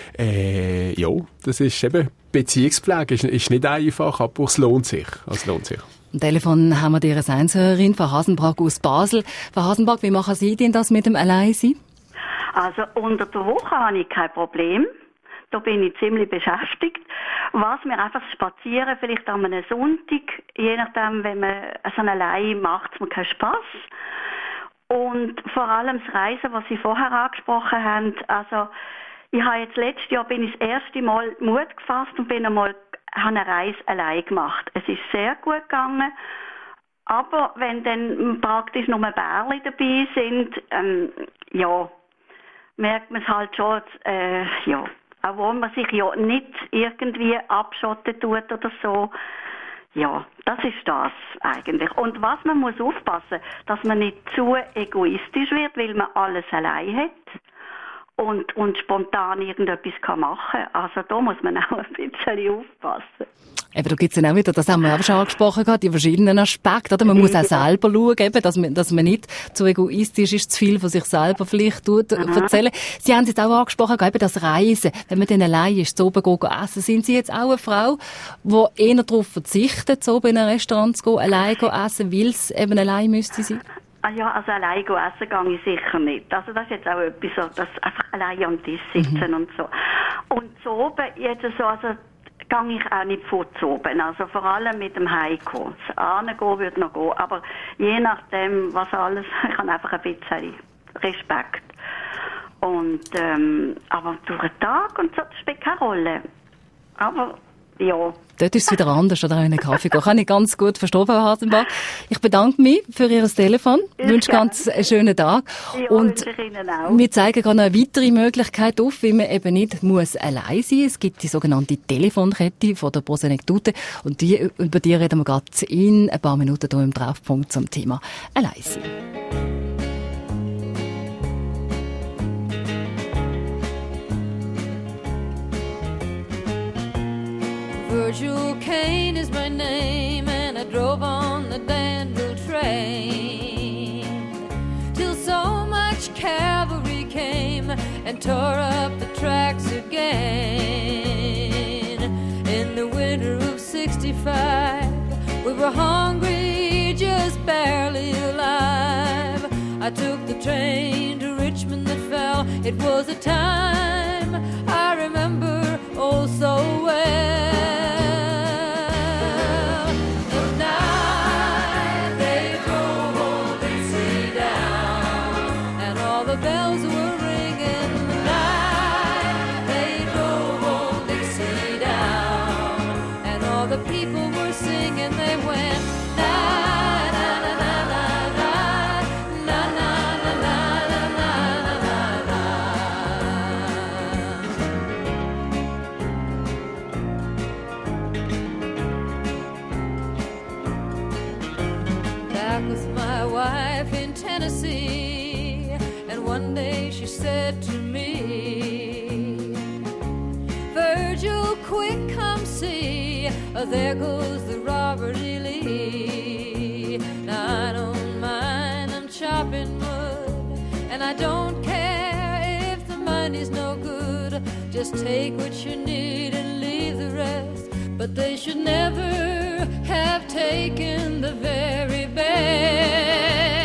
Äh, ja, das ist eben, Beziehungspflege ist, ist nicht einfach, aber es lohnt sich. Es lohnt sich. Am Telefon haben wir die Seinshörerin, Frau Hasenbrock aus Basel. Frau Hasenbrock, wie machen Sie denn das mit dem Alleinsein? Also unter der Woche habe ich kein Problem. Da bin ich ziemlich beschäftigt. Was mir einfach spazieren, vielleicht an einem Sonntag, je nachdem, wenn man so allein macht, macht es mir keinen Spass. Und vor allem das Reisen, was Sie vorher angesprochen haben, also ich habe jetzt letztes Jahr bin ich das erste Mal Mut gefasst und bin einmal habe eine Reise allein gemacht. Es ist sehr gut gegangen, aber wenn dann praktisch nur Bärli dabei sind, ähm, ja, merkt man es halt schon, äh, ja. Auch wo man sich ja nicht irgendwie abschotten tut oder so. Ja, das ist das eigentlich. Und was man muss aufpassen, dass man nicht zu egoistisch wird, weil man alles allein hat und, und spontan irgendetwas kann machen. Also da muss man auch ein bisschen aufpassen. Eben, da gibt's dann auch wieder, das haben wir auch schon angesprochen gehabt, die verschiedenen Aspekte, oder? Man muss auch selber schauen, eben, dass man, dass man nicht zu egoistisch ist, zu viel von sich selber vielleicht tut, mhm. erzählen. Sie haben es jetzt auch angesprochen, eben das Reisen, wenn man dann allein ist, zu oben gehen, essen. Sind Sie jetzt auch eine Frau, die eher darauf verzichtet, zu oben in ein Restaurant zu gehen, allein zu essen, weil es eben allein müsste sein? Ah ja, also allein essen gehe ich sicher nicht. Also das ist jetzt auch etwas so, dass einfach allein am Tisch sitzen mhm. und so. Und zu oben jetzt so, also gehe ich auch nicht vor zu oben. Also vor allem mit dem Heimkommen. Das Angehen würde noch gehen, aber je nachdem, was alles, ich habe einfach ein bisschen Respekt. Und, ähm, aber durch den Tag und so, das spielt keine Rolle. Aber, ja, Dort ist es wieder anders, oder einen Kaffee gehen. Kann ich ganz gut verstehen, Frau Hasenbach. Ich bedanke mich für Ihr Telefon. Ich wünsche ganz einen schönen Tag. Ja, und Ihnen auch. wir zeigen gerade eine weitere Möglichkeit auf, wie man eben nicht muss allein sein muss. Es gibt die sogenannte Telefonkette von der Prosenektute. Und die, über die reden wir gerade in ein paar Minuten hier im Treffpunkt zum Thema allein sein. Virgil Kane is my name, and I drove on the Danville train till so much cavalry came and tore up the tracks again. In the winter of sixty-five, we were hungry, just barely alive. I took the train to Richmond that fell. It was a time I remember oh so well. Tennessee, and one day she said to me, Virgil, quick, come see, oh, there goes the Robert E. Lee. Now I don't mind, I'm chopping wood, and I don't care if the money's no good. Just take what you need and leave the rest. But they should never have taken the very best.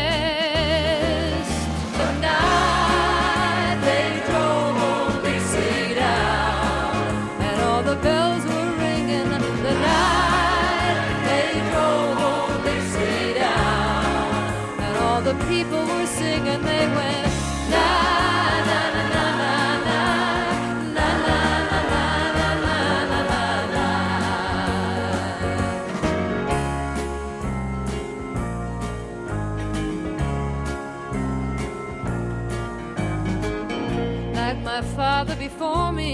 People were singing, they went la la la la la la la la la la la la. Like my father before me,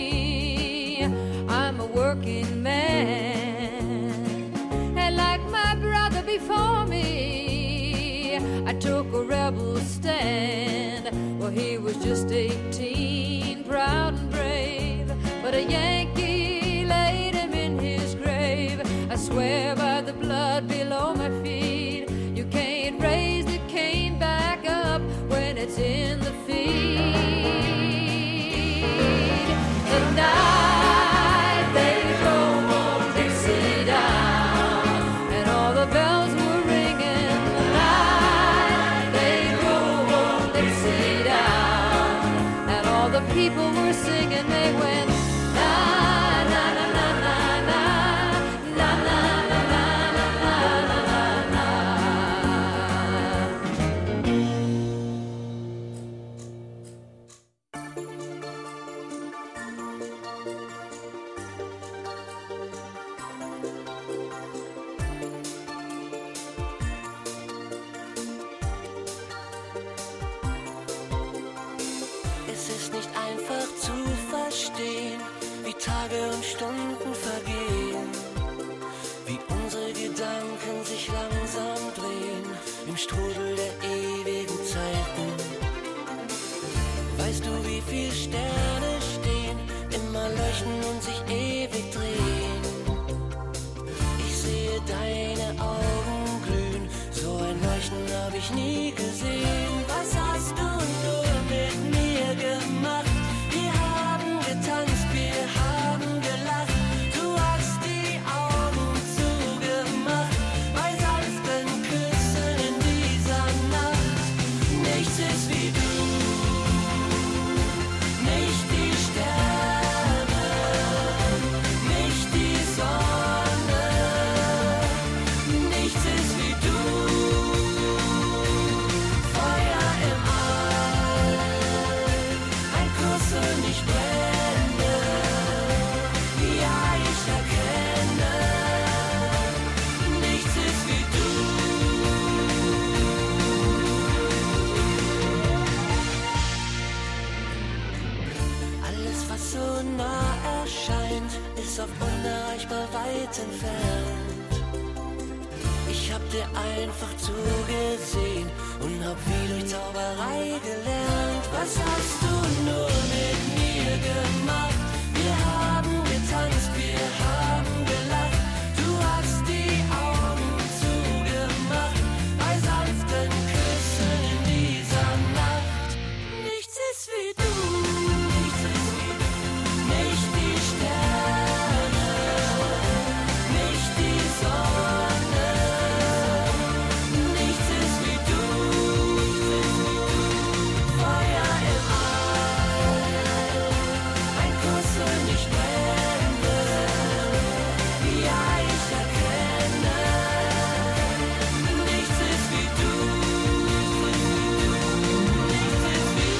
I'm a working man, and like my brother before me, I took a rebel stand. Well, he was just eighteen, proud and brave, but a Yankee laid him in his grave. I swear by the blood below my feet, you can't raise the cane back up when it's in the feed. The night they drove old Dixie down, and all the bells were ringing. The night they drove old Dixie down, and all the people were singing. They went la la la la la la la la la la la la la. Es ist nicht einfach zu verstehen, wie Tage und Stunden vergehen, wie unsere Gedanken sich langsam drehen im Strudel der ewigen Zeiten. Weißt du, wie viele Sterne stehen, immer leuchten und sich ewig drehen? Ich sehe deine Augen glühen, so ein Leuchten hab ich nie gesehen. Was hast du nur mit mir gemacht? Wir haben getanzt, wir haben gelacht. Du hast die Augen zugemacht bei sanften Küssen in dieser Nacht. Nichts ist wie du, nicht die Sterne, nicht die Sonne. Nichts ist wie du. Feuer nah erscheint, ist oft unerreichbar weit entfernt. Ich hab dir einfach zugesehen und hab wie durch Zauberei gelernt. Was hast du nur mit mir gemacht? Wir haben getanzt, wir haben gelacht. Du hast die Augen zugemacht bei sanften Küssen in dieser Nacht. Nichts ist wie du, nichts ist wie du, nicht die Sterne, nicht die Sonne. Nichts ist wie du, Feuer im All, ein Kuss und ich brenne, ja ich erkenne, nichts ist wie du, nichts ist wie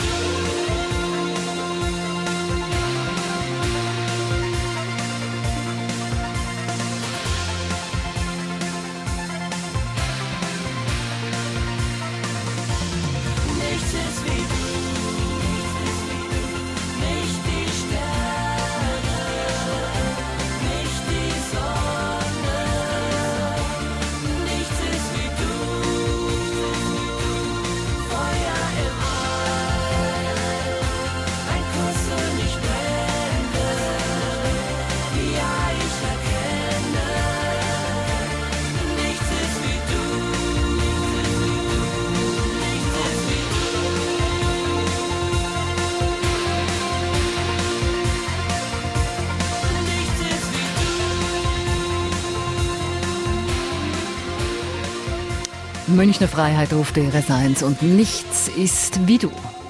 Nichts ist wie du, nichts ist wie du, nicht die Sterne, nicht die Sonne. Nichts ist wie du, Feuer im All, ein Kuss und ich brenne, ja ich erkenne, nichts ist wie du, nichts ist wie du. Nichts ist wie Münchner Freiheit auf der R eins und nichts ist wie du.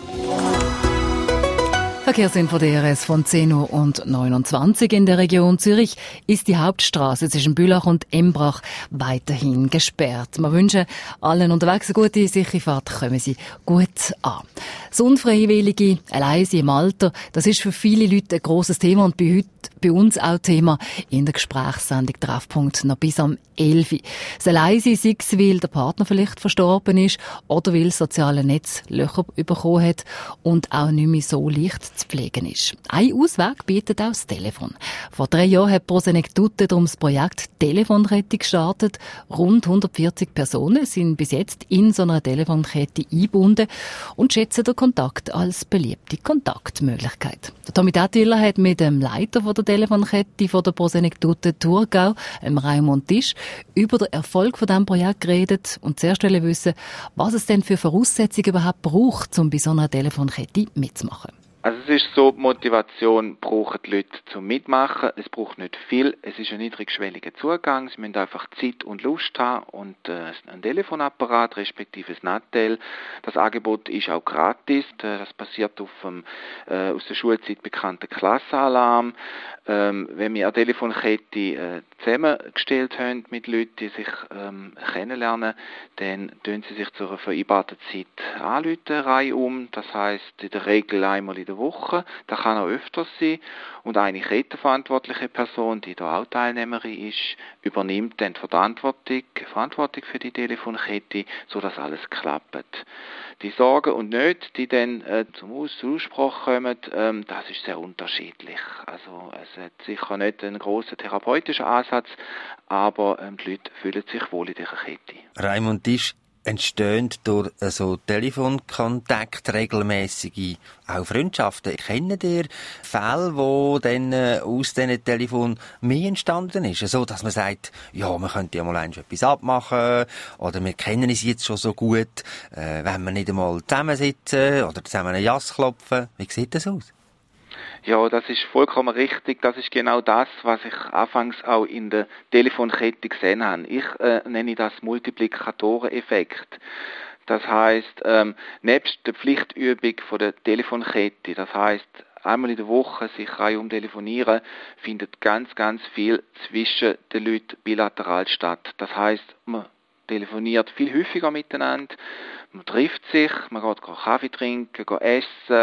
Verkehrsinfo D R S von zehn Uhr und neunundzwanzig in der Region Zürich ist die Hauptstraße zwischen Bülach und Embrach weiterhin gesperrt. Wir wünschen allen unterwegs eine gute, sichere Fahrt, kommen Sie gut an. Das Unfreiwillige, allein im Alter, das ist für viele Leute ein grosses Thema und bei heute bei uns auch Thema in der Gesprächssendung Treffpunkt noch bis am elf Uhr. Das Alleinsein, sei es, weil der Partner vielleicht verstorben ist oder weil das soziale Netz Löcher bekommen hat und auch nicht mehr so leicht zu pflegen ist. Ein Ausweg bietet auch das Telefon. Vor drei Jahren hat Prosenektute darum das Projekt Telefonrettung gestartet. Rund hundertvierzig Personen sind bis jetzt in so einer Telefonkette eingebunden und schätzen den Kontakt als beliebte Kontaktmöglichkeit. Der Tommy Dattiller hat mit dem Leiter von der Telefonkette von der Prosenektute Thurgau, dem Raimund Tisch, über den Erfolg von diesem Projekt geredet und zuerst wollen wissen, was es denn für Voraussetzungen überhaupt braucht, um bei so einer Telefonkette mitzumachen. Also es ist so, die Motivation brauchen die Leute zum Mitmachen. Es braucht nicht viel. Es ist ein niedrigschwelliger Zugang. Sie müssen einfach Zeit und Lust haben und äh, ein Telefonapparat, respektive ein Nattel. Das Angebot ist auch gratis. Das basiert auf dem äh, aus der Schulzeit bekannten Klassenalarm. Ähm, wenn wir eine Telefonkette äh, zusammengestellt haben mit Leuten, die sich ähm, kennenlernen, dann tun sie sich zu einer vereinbarten Zeit anrufen, reihum. Das heisst, in der Regel einmal in der Woche. Das kann auch öfters sein. Und eine kettenverantwortliche Person, die da auch Teilnehmerin ist, übernimmt dann die Verantwortung, Verantwortung für die Telefonkette, sodass alles klappt. Die Sorgen und Nöte, die dann äh, zum Ausspruch kommen, ähm, das ist sehr unterschiedlich. Also es hat sicher nicht einen grossen therapeutischen Ansatz, aber ähm, die Leute fühlen sich wohl in dieser Kette. Raimund Tisch, entstehen durch äh, so Telefonkontakt regelmäßige auch Freundschaften. Kennen ihr Fälle, wo dann äh, aus diesen Telefon mehr entstanden ist? So, dass man sagt, ja, man könnte ja mal etwas abmachen oder wir kennen uns jetzt schon so gut, äh, wenn wir nicht einmal zusammensitzen oder zusammen einen Jass klopfen. Wie sieht das aus? Ja, das ist vollkommen richtig. Das ist genau das, was ich anfangs auch in der Telefonkette gesehen habe. Ich äh, nenne das Multiplikatoreneffekt. Das heisst, ähm, nebst der Pflichtübung von der Telefonkette, das heisst, einmal in der Woche sich reihum telefonieren, findet ganz, ganz viel zwischen den Leuten bilateral statt. Das heisst, man telefoniert viel häufiger miteinander, man trifft sich, man geht Kaffee trinken, geht essen,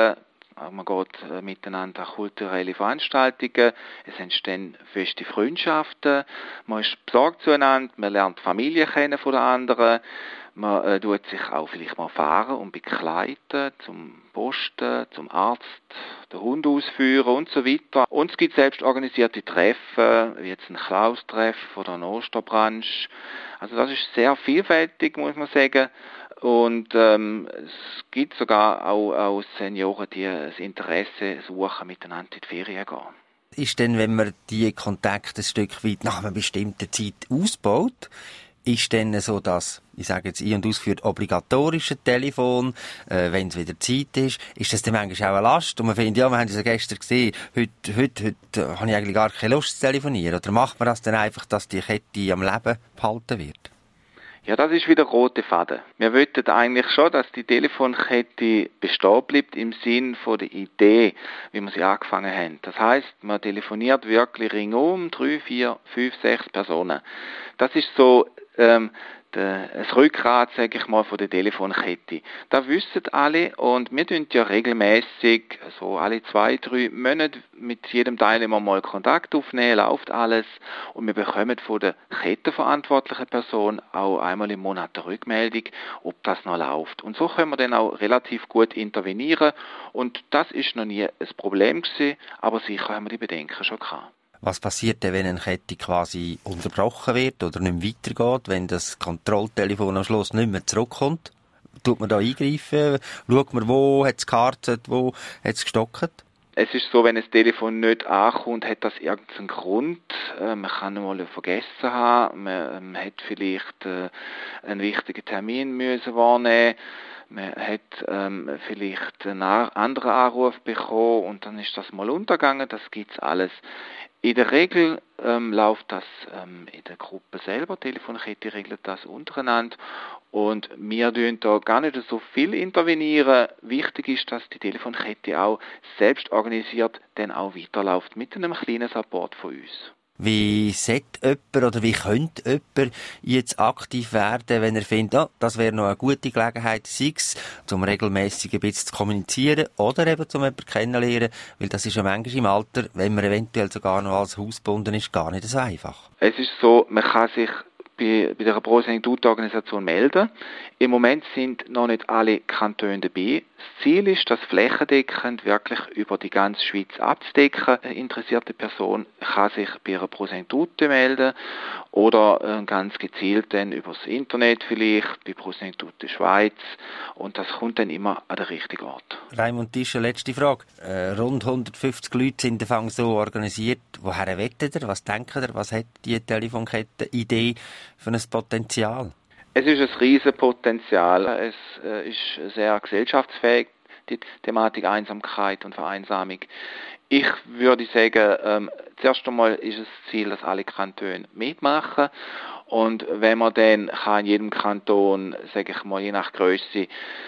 Man geht äh, miteinander an kulturelle Veranstaltungen, es entstehen feste Freundschaften, man ist besorgt zueinander, man lernt die Familie kennen von den anderen, man äh, tut sich auch vielleicht mal fahren und begleiten zum Posten, zum Arzt, den Hund ausführen und so weiter. Und es gibt selbst organisierte Treffen, wie jetzt ein Klaustreff oder ein Osterbranch. Also das ist sehr vielfältig, muss man sagen. Und ähm, es gibt sogar auch, auch Senioren, die das Interesse suchen, miteinander in die Ferien gehen. Ist denn, wenn man die Kontakte ein Stück weit nach einer bestimmten Zeit ausbaut, ist denn so das, ich sage jetzt ein- und ausgeführt, obligatorische Telefon, äh, wenn es wieder Zeit ist, ist das dann manchmal auch eine Last? Und man findet, ja, wir haben es ja gestern gesehen, heute, heute, heute äh, habe ich eigentlich gar keine Lust zu telefonieren. Oder macht man das dann einfach, dass die Kette am Leben behalten wird? Ja, das ist wieder rote Faden. Wir wollten eigentlich schon, dass die Telefonkette bestehen bleibt im Sinn von der Idee, wie wir sie angefangen haben. Das heisst, man telefoniert wirklich ringsum, drei, vier, fünf, sechs Personen. Das ist so ähm, das Rückgrat, sage ich mal, von der Telefonkette. Das wissen alle und wir tun ja regelmäßig, so alle zwei, drei Monate mit jedem Teilnehmer mal Kontakt aufnehmen, läuft alles und wir bekommen von der kettenverantwortlichen Person auch einmal im Monat eine Rückmeldung, ob das noch läuft. Und so können wir dann auch relativ gut intervenieren und das ist noch nie ein Problem gewesen, aber sicher haben wir die Bedenken schon gehabt. Was passiert denn, wenn eine Kette quasi unterbrochen wird oder nicht mehr weitergeht, wenn das Kontrolltelefon am Schluss nicht mehr zurückkommt? Tut man da eingreifen? Schaut man, wo hat es gekartet, wo hat es gestockt? Es ist so, wenn das Telefon nicht ankommt, hat das irgendeinen Grund. Äh, man kann mal vergessen haben, man, man hat vielleicht äh, einen wichtigen Termin müssen wahrnehmen. Man hat ähm, vielleicht einen anderen Anruf bekommen und dann ist das mal untergegangen. Das gibt's alles. In der Regel ähm, läuft das ähm, in der Gruppe selber, die Telefonkette regelt das untereinander und wir tun da gar nicht so viel intervenieren. Wichtig ist, dass die Telefonkette auch selbst organisiert dann auch weiterläuft mit einem kleinen Support von uns. Wie sollte jemand oder wie könnte jemand jetzt aktiv werden, wenn er findet, oh, das wäre noch eine gute Gelegenheit, sei es, um regelmässig ein bisschen zu kommunizieren oder eben um jemanden kennenzulernen, weil das ist ja manchmal im Alter, wenn man eventuell sogar noch als hausgebunden ist, gar nicht so einfach. Es ist so, man kann sich bei, bei der Pro-Senectute-Organisation melden. Im Moment sind noch nicht alle Kantone dabei. Das Ziel ist, das flächendeckend wirklich über die ganze Schweiz abzudecken. Eine interessierte Person kann sich bei einer Pro-Senectute melden oder äh, ganz gezielt dann übers Internet vielleicht, bei Pro-Senectute Schweiz und das kommt dann immer an den richtigen Ort. Raimund Tischer, letzte Frage. Äh, rund hundertfünfzig Leute sind Anfang so organisiert. Woher wettet ihr? Was denkt ihr? Was hat die Telefonkette-Idee für ein Potenzial? Es ist ein riesen Potenzial. Es äh, ist sehr gesellschaftsfähig, die Thematik Einsamkeit und Vereinsamung. Ich würde sagen, ähm, zuerst einmal ist es das Ziel, dass alle Kantone mitmachen. Und wenn man dann kann in jedem Kanton, sage ich mal, je nach Grösse,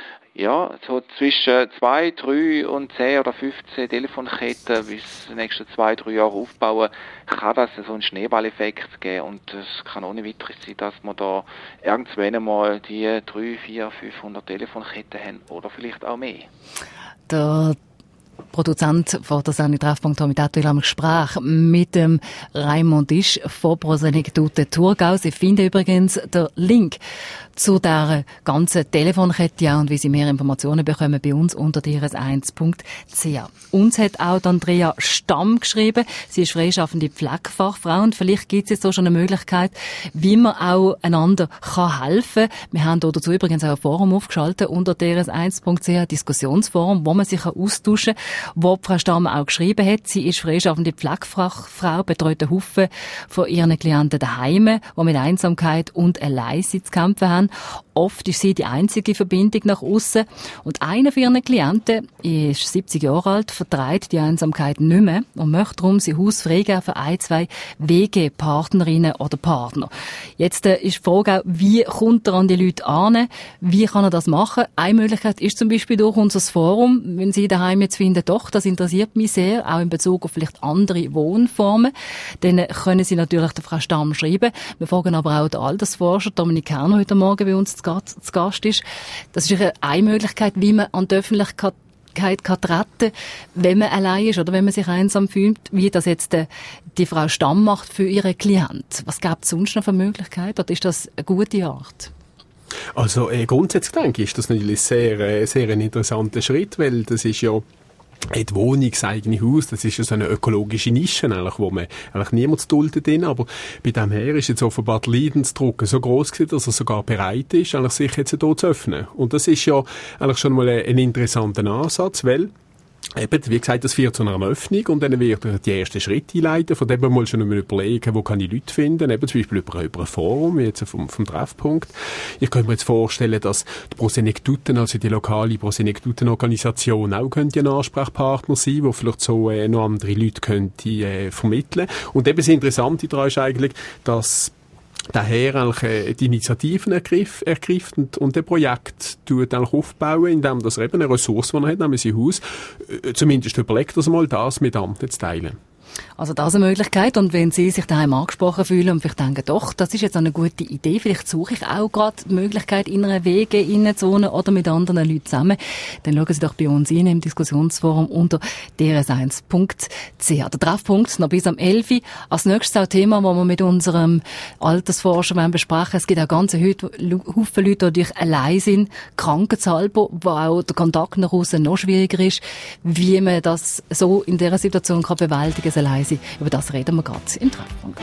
ja, so zwischen zwei, drei und zehn oder fünfzehn Telefonketten bis die nächsten zwei, drei Jahre aufbauen, kann das so einen Schneeballeffekt geben. Und es kann ohne weiteres sein, dass wir da irgendwann einmal die drei, vier, fünfhundert Telefonketten haben oder vielleicht auch mehr. Der Produzent von der Sendung Treffpunkt mit aktuell am Gespräch mit dem Raimund Tisch von Pro Senectute Thurgau. Sie finden übrigens den Link zu der ganzen Telefonkette und wie Sie mehr Informationen bekommen bei uns unter d r s eins punkt c h. Uns hat auch Andrea Stamm geschrieben. Sie ist freischaffende Pflegefachfrau und vielleicht gibt es jetzt so schon eine Möglichkeit, wie man auch einander kann helfen kann. Wir haben dazu übrigens auch ein Forum aufgeschaltet unter d r s eins punkt c h, ein Diskussionsforum, wo man sich austauschen kann, wo Frau Stamm auch geschrieben hat. Sie ist freischaffende Pflegefachfrau, betreut einen Haufen von ihren Klienten daheim, die mit Einsamkeit und Alleinsein zu kämpfen haben. Oft ist sie die einzige Verbindung nach aussen. Und einer von ihren Klienten ist siebzig Jahre alt, vertreibt die Einsamkeit nicht mehr und möchte darum sein Haus freigeben für ein, zwei W G-Partnerinnen oder Partner. Jetzt äh, ist die Frage auch, wie kommt er an die Leute an? Wie kann er das machen? Eine Möglichkeit ist zum Beispiel durch unser Forum, wenn Sie daheim jetzt finden, doch, das interessiert mich sehr, auch in Bezug auf vielleicht andere Wohnformen, dann können Sie natürlich der Frau Stamm schreiben. Wir fragen aber auch den Altersforscher Dominik Kerner heute Morgen bei uns zu Gast ist. Das ist eine Möglichkeit, wie man an die Öffentlichkeit Öffentlichkeit kann treten, wenn man allein ist oder wenn man sich einsam fühlt, wie das jetzt die, die Frau Stamm macht für ihren Klient. Was gibt es sonst noch für Möglichkeiten oder ist das eine gute Art? Also äh, grundsätzlich denke ich, ist das natürlich sehr, äh, sehr ein interessanter Schritt, weil das ist ja die Wohnung, das eigene Haus, das ist ja so eine ökologische Nische, eigentlich, wo man eigentlich niemand duldet drin, aber bei dem her ist jetzt offenbar der Leidensdruck so gross gewesen, dass er sogar bereit ist, eigentlich sich jetzt hier zu öffnen. Und das ist ja eigentlich schon mal ein, ein interessanter Ansatz, weil eben, wie gesagt, das führt zu einer Öffnung und dann wird er die ersten Schritte einleiten, von dem mal schon mal überlegen, wo kann ich Leute finden, eben zum Beispiel über, über ein Forum, wie jetzt vom, vom Treffpunkt. Ich könnte mir jetzt vorstellen, dass die Prosenektuten, also die lokale Prosenektutenorganisation auch könnte ein Ansprechpartner sein, wo vielleicht so äh, noch andere Leute könnte äh, vermitteln. Und eben das Interessante daran ist eigentlich, dass daher eigentlich äh, die Initiativen ergriff, ergreift und, und ein Projekt tut eigentlich aufbauen, indem das eben eine Ressource, die er hat, nämlich sein Haus, äh, zumindest überlegt das mal, das mit anderen zu teilen. Also das ist eine Möglichkeit. Und wenn Sie sich daheim angesprochen fühlen und vielleicht denken, doch, das ist jetzt eine gute Idee, vielleicht suche ich auch gerade die Möglichkeit, in einer Wege reinzuwohnen oder mit anderen Leuten zusammen, dann schauen Sie doch bei uns rein im Diskussionsforum unter d r s eins punkt c h. Der Treffpunkt noch bis am elf Uhr. Als nächstes auch ein Thema, das wir mit unserem Altersforscher besprechen. Es gibt auch ganz Haufen Leute, die durch allein sind, krankheitshalber, wo auch der Kontakt nach außen noch schwieriger ist, wie man das so in dieser Situation kann bewältigen kann. Leise. Über das reden wir gerade im Treffpunkt.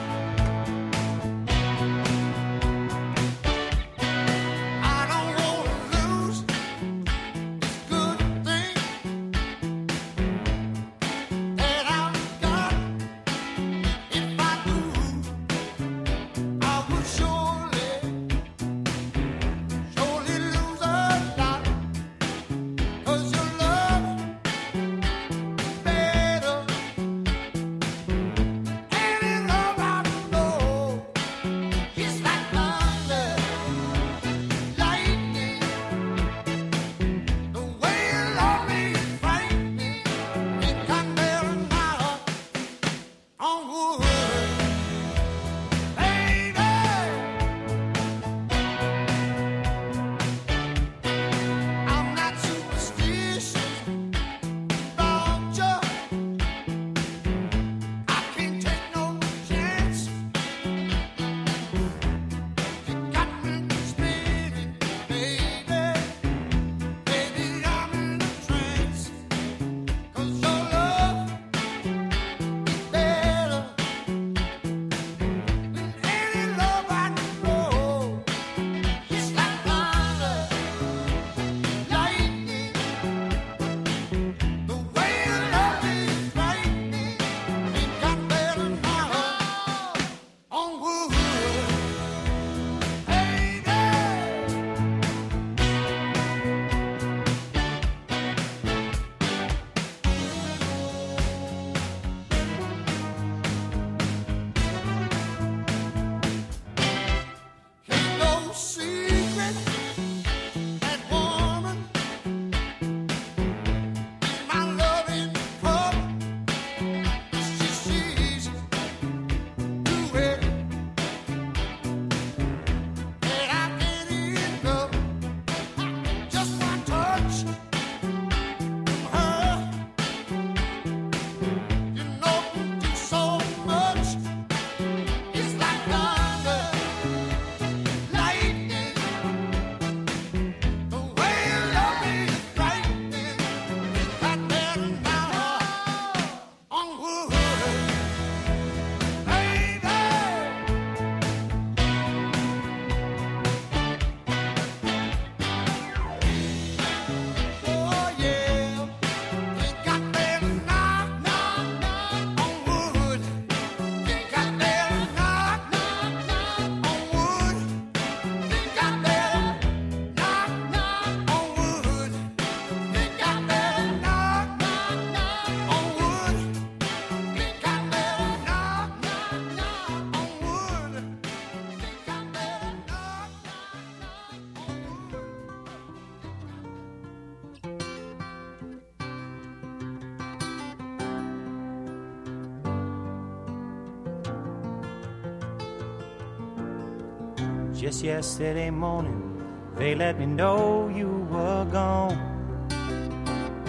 Just yesterday morning, they let me know you were gone.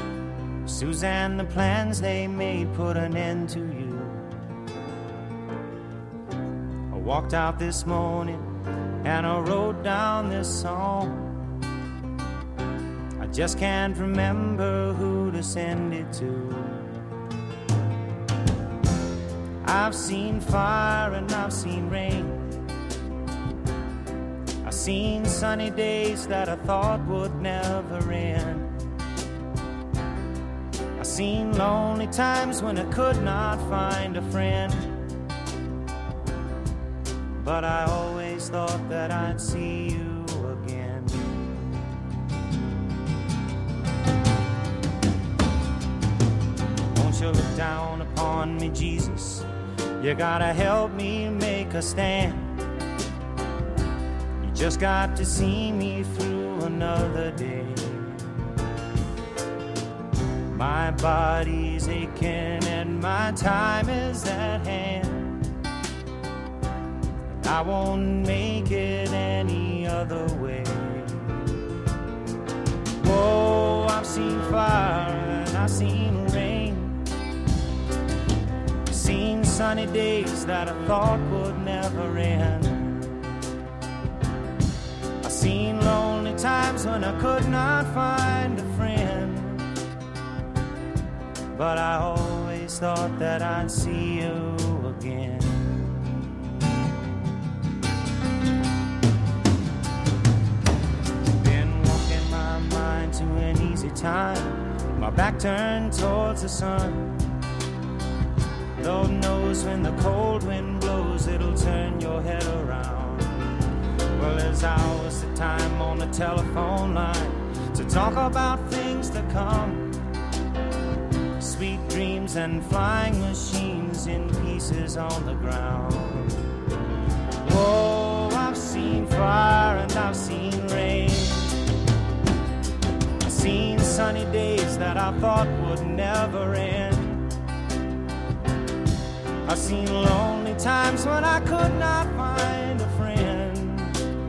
Suzanne, the plans they made put an end to you. I walked out this morning and I wrote down this song. I just can't remember who to send it to. I've seen fire and I've seen rain. I've seen sunny days that I thought would never end. I've seen lonely times when I could not find a friend. But I always thought that I'd see you again. Won't you look down upon me, Jesus? You gotta help me make a stand. You just got to see me through another day. My body's aching and my time is at hand. I won't make it any other way. Whoa, I've seen fire and I've seen rain. I've seen sunny days that I thought would never end. I've seen lonely times when I could not find a friend. But I always thought that I'd see you again. Been walking my mind to an easy time, my back turned towards the sun. Lord knows when the cold wind blows, it'll turn your head around. Well, there's hours of time on the telephone line to talk about things to come. Sweet dreams and flying machines in pieces on the ground. Whoa, I've seen fire and I've seen rain. I've seen sunny days that I thought would never end. I've seen lonely times when I could not find a friend.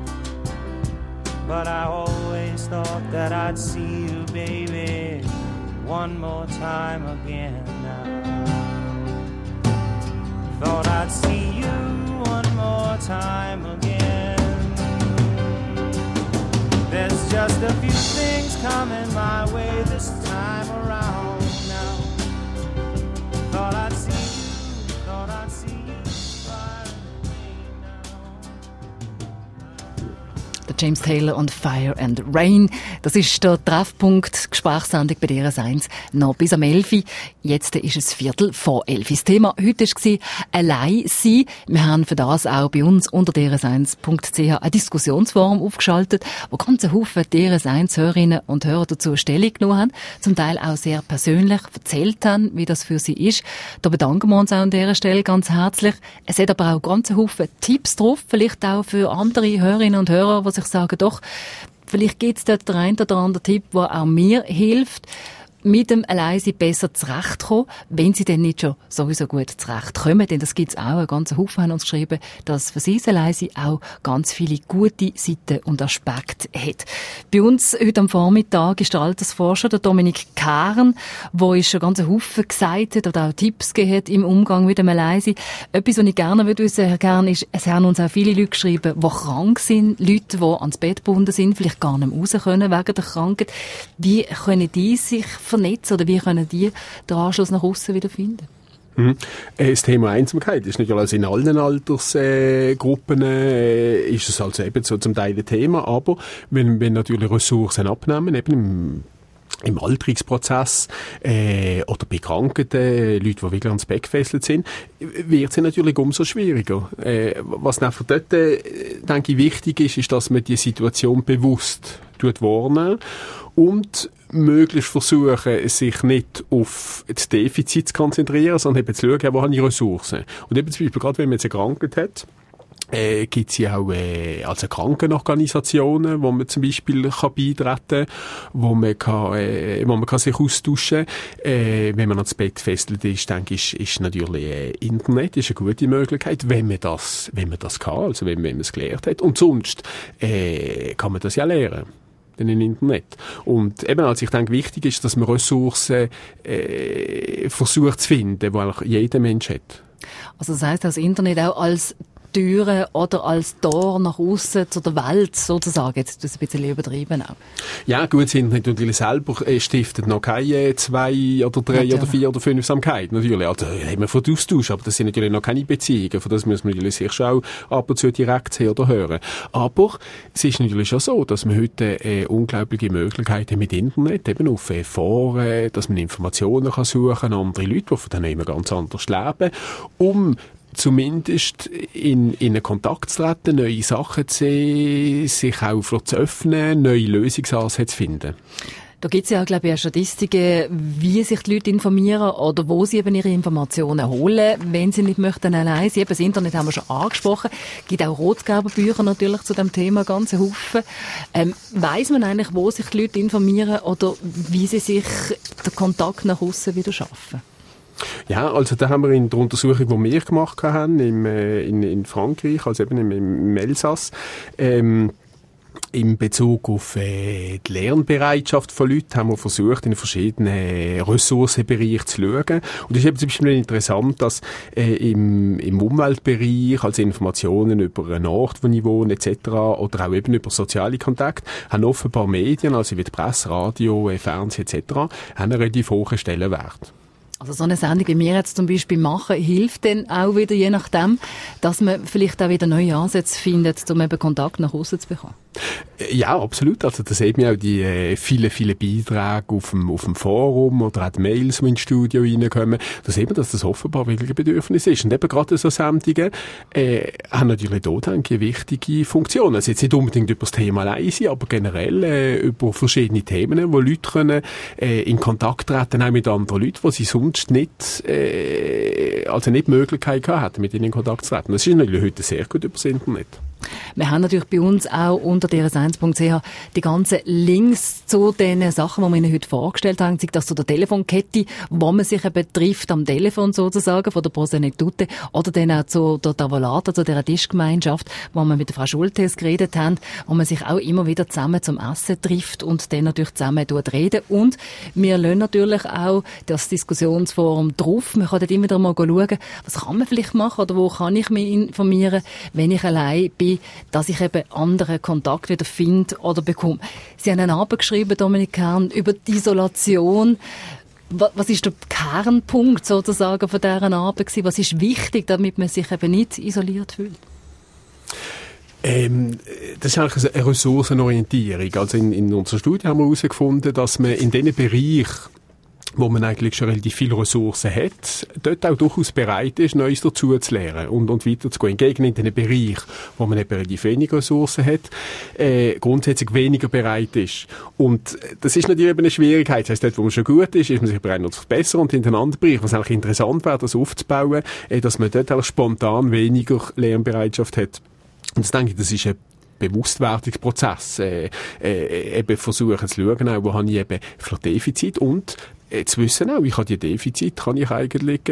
But I always thought that I'd see you, baby, one more time again now. Thought I'd see you one more time again. There's just a few things coming my way this time around now. Thought I'd see you, thought I'd see you fire and rain now. James Taylor und Fire and Rain. Das ist der Treffpunkt, Gesprächssendung bei D R S eins, noch bis am elf. Jetzt ist es Viertel vor elf. Das Thema heute war «Allein sein». Wir haben für das auch bei uns unter d r s eins punkt c h ein Diskussionsforum aufgeschaltet, wo ganze Haufen D R S eins Hörerinnen und Hörer dazu Stellung genommen haben, zum Teil auch sehr persönlich erzählt haben, wie das für sie ist. Da bedanken wir uns auch an dieser Stelle ganz herzlich. Es hat aber auch ganze Haufen Tipps drauf, vielleicht auch für andere Hörerinnen und Hörer, die sich sagen, doch, vielleicht gibt es dort den einen oder anderen Tipp, der auch mir hilft, mit dem Alleinsein besser zurechtkommen, wenn sie denn nicht schon sowieso gut zurechtkommen. Denn das gibt's auch. Ein ganzer Haufen haben uns geschrieben, dass für sie das Alleinsein auch ganz viele gute Seiten und Aspekte hat. Bei uns heute am Vormittag ist der Altersforscher, der Dominik Kern, der uns schon ganz Haufen gesagt hat oder auch Tipps gegeben hat im Umgang mit dem Alleinsein. Etwas, was ich gerne würde wissen, Herr Kern, ist, es haben uns auch viele Leute geschrieben, die krank sind, Leute, die ans Bett gebunden sind, vielleicht gar nicht mehr raus können wegen der Krankheit. Wie können die sich vernetzen oder wie können die den Anschluss nach aussen wieder finden? Mhm. Das Thema Einsamkeit ist natürlich also in allen Altersgruppen äh, ist es also eben so zum Teil ein Thema, aber wenn, wenn natürlich Ressourcen abnehmen, eben im im Alterungsprozess äh, oder bei Krankheiten, äh, Leute, die wirklich ans Bett gefesselt sind, wird es natürlich umso schwieriger. Äh, was einfach dort, äh, denke ich, wichtig ist, ist, dass man die Situation bewusst wahrnehmen und möglichst versuchen, sich nicht auf das Defizit zu konzentrieren, sondern eben zu schauen, wo habe ich Ressourcen. Und eben zum Beispiel, gerade wenn man jetzt eine Krankheit hat, Äh, gibt es ja auch äh, also Krankenorganisationen, wo man zum Beispiel kann beitreten, wo man kann, äh, wo man kann sich austauschen. Äh, wenn man ans Bett gefesselt ist, denke ich, ist, ist natürlich äh, Internet ist eine gute Möglichkeit, wenn man das, wenn man das kann, also wenn, wenn man es gelernt hat. Und sonst äh, kann man das ja lernen. Seiten im Internet. Und eben, also ich denke, wichtig ist, dass man Ressourcen äh, versucht zu finden, die eigentlich jeder Mensch hat. Also das heisst, das Internet auch als Türe oder als Tor nach außen zu der Welt sozusagen, jetzt das ein bisschen übertrieben auch. Ja, gut, das Internet natürlich selber äh, stiftet noch keine zwei oder drei ja, oder vier oder fünf Samkeit, natürlich. Also haben wir von Austausch, aber das sind natürlich noch keine Beziehungen, von das müssen wir natürlich sicher auch ab und zu direkt sehen oder hören. Aber es ist natürlich schon so, dass wir heute äh, unglaubliche Möglichkeiten mit Internet, eben auf äh, Foren, dass man Informationen kann suchen, andere Leute, die von denen immer ganz anders leben, um zumindest in, in einen Kontakt zu treten, neue Sachen zu sehen, sich auch zu öffnen, neue Lösungsansätze zu finden. Da gibt es ja, glaube ich, auch Statistiken, wie sich die Leute informieren oder wo sie eben ihre Informationen holen, wenn sie nicht möchten allein sein. Das Internet haben wir schon angesprochen. Es gibt auch Rotgeberbücher natürlich zu dem Thema, ganze Haufen. Ähm, weiss man eigentlich, wo sich die Leute informieren oder wie sie sich den Kontakt nach außen wieder schaffen? Ja, also da haben wir in der Untersuchung, die wir gemacht haben, im, äh, in, in Frankreich, also eben im, im Elsass, ähm, in Bezug auf äh, die Lernbereitschaft von Leuten haben wir versucht, in verschiedenen Ressourcenbereichen zu schauen. Und es ist eben zum Beispiel interessant, dass äh, im, im Umweltbereich, also Informationen über einen Ort, wo ich wohne, et cetera, oder auch eben über soziale Kontakte, haben offenbar Medien, also wie die Presse, Radio, äh, Fernsehen et cetera, haben einen relativ hohen Stellenwert. Also so eine Sendung, wie wir jetzt zum Beispiel machen, hilft dann auch wieder, je nachdem, dass man vielleicht auch wieder neue Ansätze findet, um eben Kontakt nach außen zu bekommen. Ja, absolut. Also da sehen wir auch die äh, viele, viele Beiträge auf dem, auf dem Forum oder auch die Mails, die ins Studio reinkommen. Da sehen wir, dass das offenbar wirklich ein Bedürfnis ist. Und eben gerade so Sendungen äh, haben natürlich dort eine wichtige Funktion. Also jetzt nicht unbedingt über das Thema allein sein, aber generell äh, über verschiedene Themen, wo Leute können äh, in Kontakt treten, auch mit anderen Leuten, die sie sonst nicht, äh, also nicht die Möglichkeit gehabt hätten, mit ihnen in Kontakt zu treten. Das ist natürlich heute sehr gut über das Internet. Wir haben natürlich bei uns auch unter d r s eins punkt c h die ganzen Links zu den Sachen, die wir Ihnen heute vorgestellt haben, sei das zu der Telefonkette, wo man sich eben trifft am Telefon sozusagen, von der Prosenettute, oder dann auch zu der Tavolata, zu dieser Tischgemeinschaft, wo wir mit der Frau Schultes geredet haben, wo man sich auch immer wieder zusammen zum Essen trifft und dann natürlich zusammen reden. Und wir lassen natürlich auch das Diskussionsforum drauf. Man kann dort immer wieder mal schauen, was kann man vielleicht machen oder wo kann ich mich informieren, wenn ich allein bin, dass ich eben anderen Kontakt wieder finde oder bekomme. Sie haben einen Abend geschrieben, Dominik Kern, über die Isolation. Was ist der Kernpunkt sozusagen von dieser Abend gewesen? Was ist wichtig, damit man sich eben nicht isoliert fühlt? Ähm, das ist eigentlich eine Ressourcenorientierung. Also in, in unserer Studie haben wir herausgefunden, dass man in diesen Bereichen, wo man eigentlich schon relativ viele Ressourcen hat, dort auch durchaus bereit ist, Neues dazu zu lernen und, und weiterzugehen. Hingegen in den Bereich, wo man eben relativ wenig Ressourcen hat, äh, grundsätzlich weniger bereit ist. Und das ist natürlich eben eine Schwierigkeit. Das heisst, dort, wo man schon gut ist, ist man sich bereit, noch zu verbessern. Und in den anderen Bereichen, was eigentlich interessant wäre, das aufzubauen, äh, dass man dort auch spontan weniger Lernbereitschaft hat. Und das denke ich, das ist ein Bewusstwerdungsprozess. Äh, äh, eben versuchen zu schauen, auch, wo habe ich eben vielleicht Defizit und zu wissen auch, ich habe die Defizite, kann ich eigentlich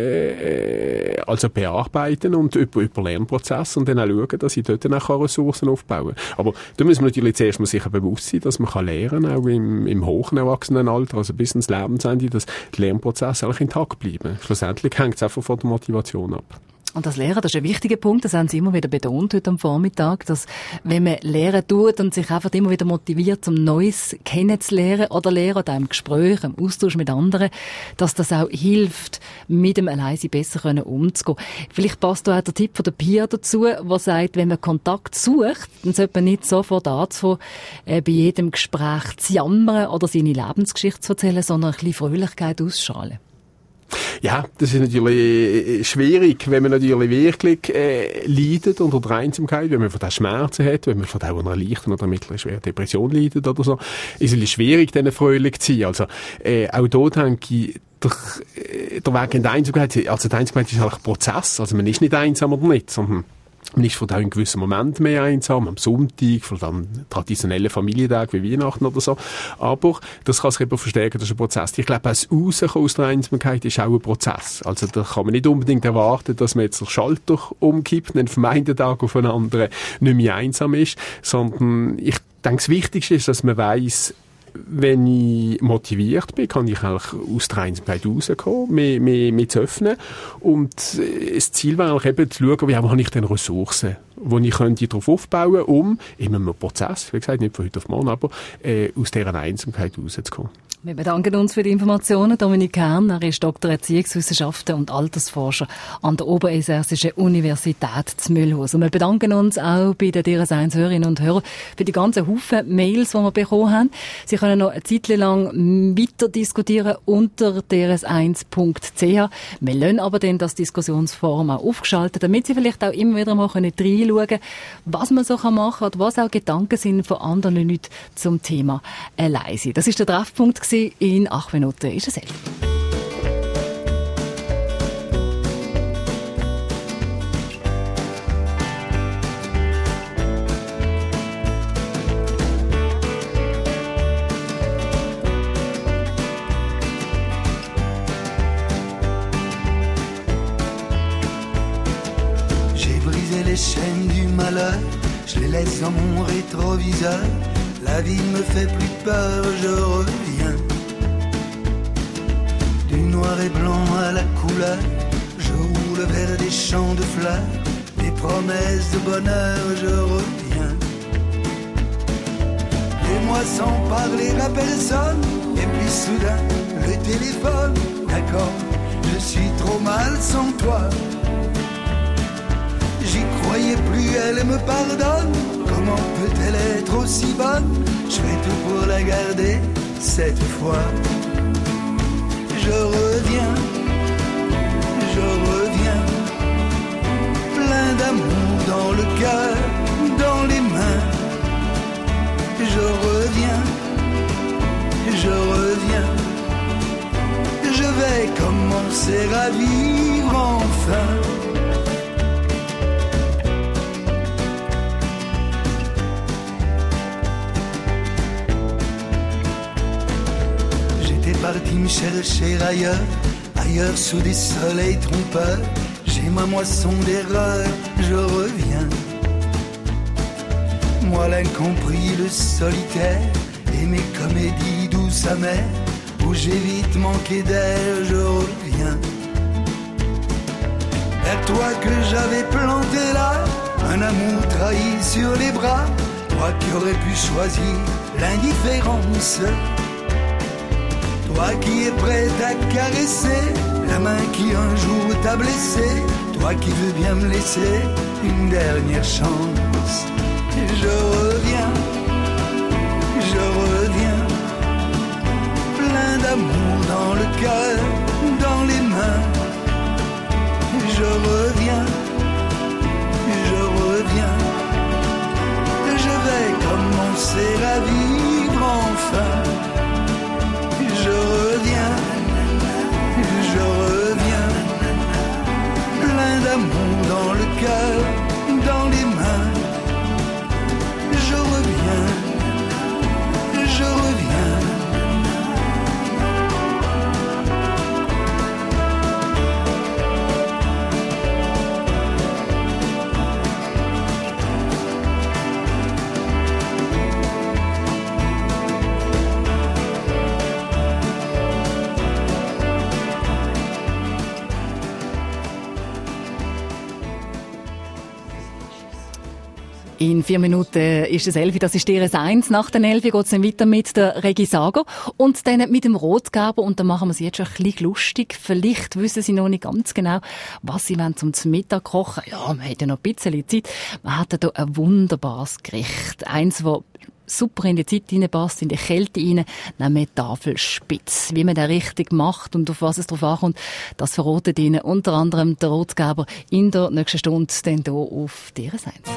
äh, also bearbeiten und über, über Lernprozess und dann auch schauen, dass ich dort dann auch Ressourcen aufbauen kann. Aber da muss man natürlich zuerst mal sicher bewusst sein, dass man kann lernen, auch im, im hohen Erwachsenenalter, also bis ins Lebensende, dass die Lernprozesse eigentlich intakt bleiben. Schlussendlich hängt es einfach von der Motivation ab. Und das Lehren, das ist ein wichtiger Punkt, das haben Sie immer wieder betont heute am Vormittag, dass wenn man Lehren tut und sich einfach immer wieder motiviert, um Neues kennenzulernen oder lernen, oder im Gespräch, im Austausch mit anderen, dass das auch hilft, mit dem Alleinsein besser können umzugehen. Vielleicht passt da auch der Tipp von der Pia dazu, der sagt, wenn man Kontakt sucht, dann sollte man nicht sofort anfangen, äh, bei jedem Gespräch zu jammern oder seine Lebensgeschichte zu erzählen, sondern ein bisschen Fröhlichkeit ausschalen. Ja, das ist natürlich schwierig, wenn man natürlich wirklich äh, leidet unter der Einsamkeit, wenn man von der Schmerzen hat, wenn man von der einer leichten oder mittleren schweren Depression leidet oder so, ist es schwierig, dann fröhlich zu sein. Also äh, auch dort denke ich, der, der Weg in die Einsamkeit, also die Einsamkeit ist halt ein Prozess, also man ist nicht einsam oder nicht, sondern man ist von in gewissen Moment mehr einsam, am Sonntag, von am traditionellen Familientag wie Weihnachten oder so. Aber das kann sich eben verstärken, das ist ein Prozess. Ich glaube, das Rauskommen aus der Einsamkeit ist auch ein Prozess. Also da kann man nicht unbedingt erwarten, dass man jetzt den Schalter umkippt und vom einen Tag auf den anderen nicht mehr einsam ist, sondern ich denke, das Wichtigste ist, dass man weiss, wenn ich motiviert bin, kann ich eigentlich aus der Einsamkeit rauskommen, mich, mich, mich zu öffnen. Und das Ziel wäre eben zu schauen, wie habe ich denn Ressourcen, wo ich könnte darauf aufbauen könnte, um in einem Prozess, wie gesagt, nicht von heute auf morgen, aber äh, aus dieser Einsamkeit rauszukommen. Wir bedanken uns für die Informationen. Dominik Kern, er ist Doktor Erziehungswissenschaften und Altersforscher an der Oberelsässischen Universität zu Mühlhaus. Und wir bedanken uns auch bei den D R S eins Hörerinnen und Hörern für die ganzen Haufen Mails, die wir bekommen haben. Sie können noch eine Zeit lang weiter diskutieren unter d r s eins punkt c h. Wir lassen aber dann das Diskussionsforum auch aufgeschaltet, damit Sie vielleicht auch immer wieder mal reinschauen können, was man so machen kann oder was auch Gedanken sind von anderen Leuten zum Thema allein sein. Das ist der Treffpunkt. In acht Minuten ist es elf. J'ai brisé les chaînes du malheur, je les laisse dans mon rétroviseur. La vie me fait plus peur, je reviens. Du noir et blanc à la couleur, je roule vers des champs de fleurs, des promesses de bonheur, je reviens. Des mois sans parler à personne, et puis soudain, le téléphone, d'accord, je suis trop mal sans toi. J'y croyais plus, elle me pardonne. Comment peut-elle être aussi bonne? Je fais tout pour la garder cette fois. Je reviens, je reviens, plein d'amour dans le cœur, dans les mains. Je reviens, je reviens, je vais commencer à vivre enfin. Parti me chercher ailleurs, ailleurs sous des soleils trompeurs. J'ai ma moisson d'erreurs, je reviens. Moi l'incompris, le solitaire, et mes comédies douces amères, où j'ai vite manqué d'air, je reviens. Vers toi que j'avais planté là, un amour trahi sur les bras, toi qui aurais pu choisir l'indifférence. Toi qui es prête à caresser la main qui un jour t'a blessé, toi qui veux bien me laisser une dernière chance. Je reviens, je reviens, plein d'amour dans le cœur, dans les mains. Je reviens, je reviens, je vais commencer à vivre enfin. Je reviens, je reviens, plein d'amour dans le cœur, dans les mains. Je reviens, je reviens. In vier Minuten ist es elf. Das ist D R S eins. Nach den elf geht es dann weiter mit der Regi Sager und dann mit dem Rotgeber. Und dann machen wir es jetzt schon ein bisschen lustig. Vielleicht wissen Sie noch nicht ganz genau, was Sie wollen zum Mittag kochen. Ja, man hat ja noch ein bisschen Zeit. Man hat da ein wunderbares Gericht. Eins, das super in die Zeit reinpasst, in die Kälte rein, nämlich Tafelspitz. Wie man das richtig macht und auf was es drauf ankommt, das verratet Ihnen unter anderem der Rotgeber in der nächsten Stunde dann hier auf D R S eins.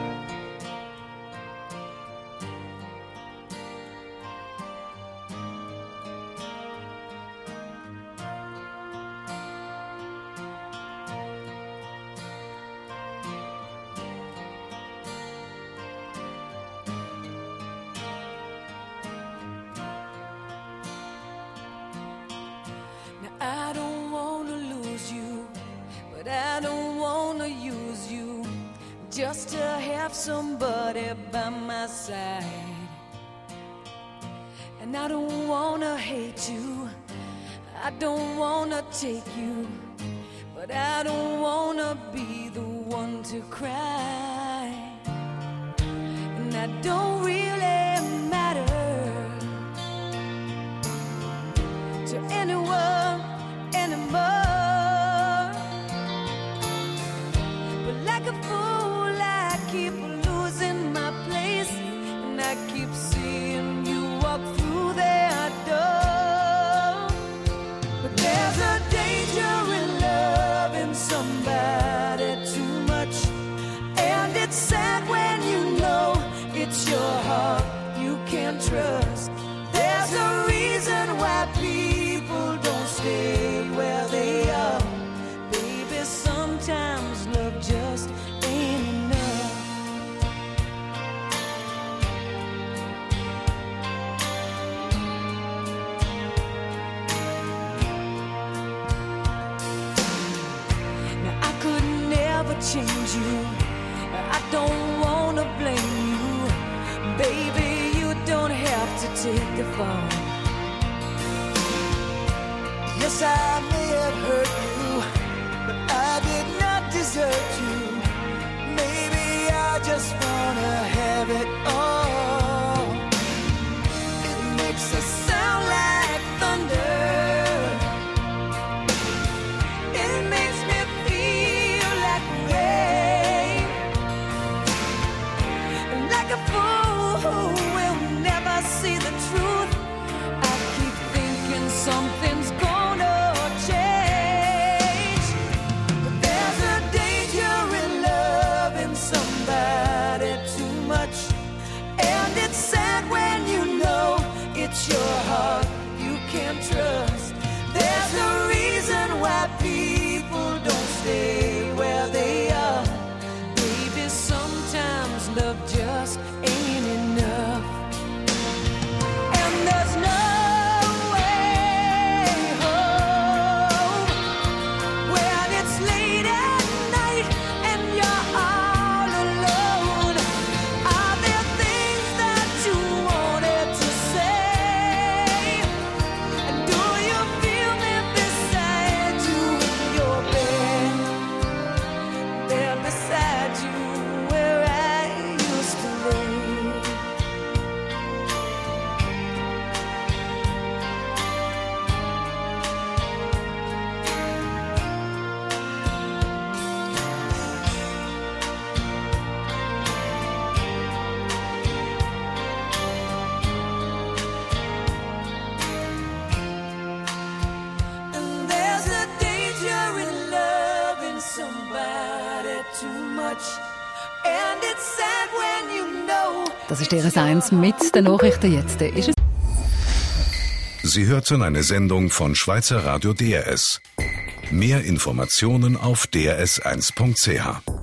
I don't wanna lose you, but I don't wanna use you just to have somebody by my side. And I don't wanna hate you, I don't wanna take you, but I don't wanna be the one to cry. And that don't really matter to anyone anymore. But like a fool I keep losing my place, and I keep seeing you walk through that door. But there's a danger in loving somebody too much, and it's sad when you know it's your heart you can't trust. There's a reason why people don't stay where they are. Baby, sometimes love just ain't enough. Now I could never change you, I don't wanna blame you. Baby, you don't have to take the fall. Yes, I may have hurt you, but I did not desert you. Maybe I just wanna have it all. It makes us sound like thunder. It makes me feel like rain. And like a fool who will never see the truth, I keep thinking something's gonna change. But there's a danger in loving somebody too much, and it's sad when you know it's your heart you can't trust. There's a reason why people don't stay where they are. Baby, sometimes love just ain't enough. And there's no way home when it's late at night and you're all alone. Are there things that you wanted to say? And do you feel me beside you in your bed? There beside you where I used to lay. And there's a danger in loving somebody too much, and it's sad when you know. Das ist R S eins mit den Nachrichten jetzt. Ist es Sie hörten eine Sendung von Schweizer Radio D R S. Mehr Informationen auf d r s eins punkt c h.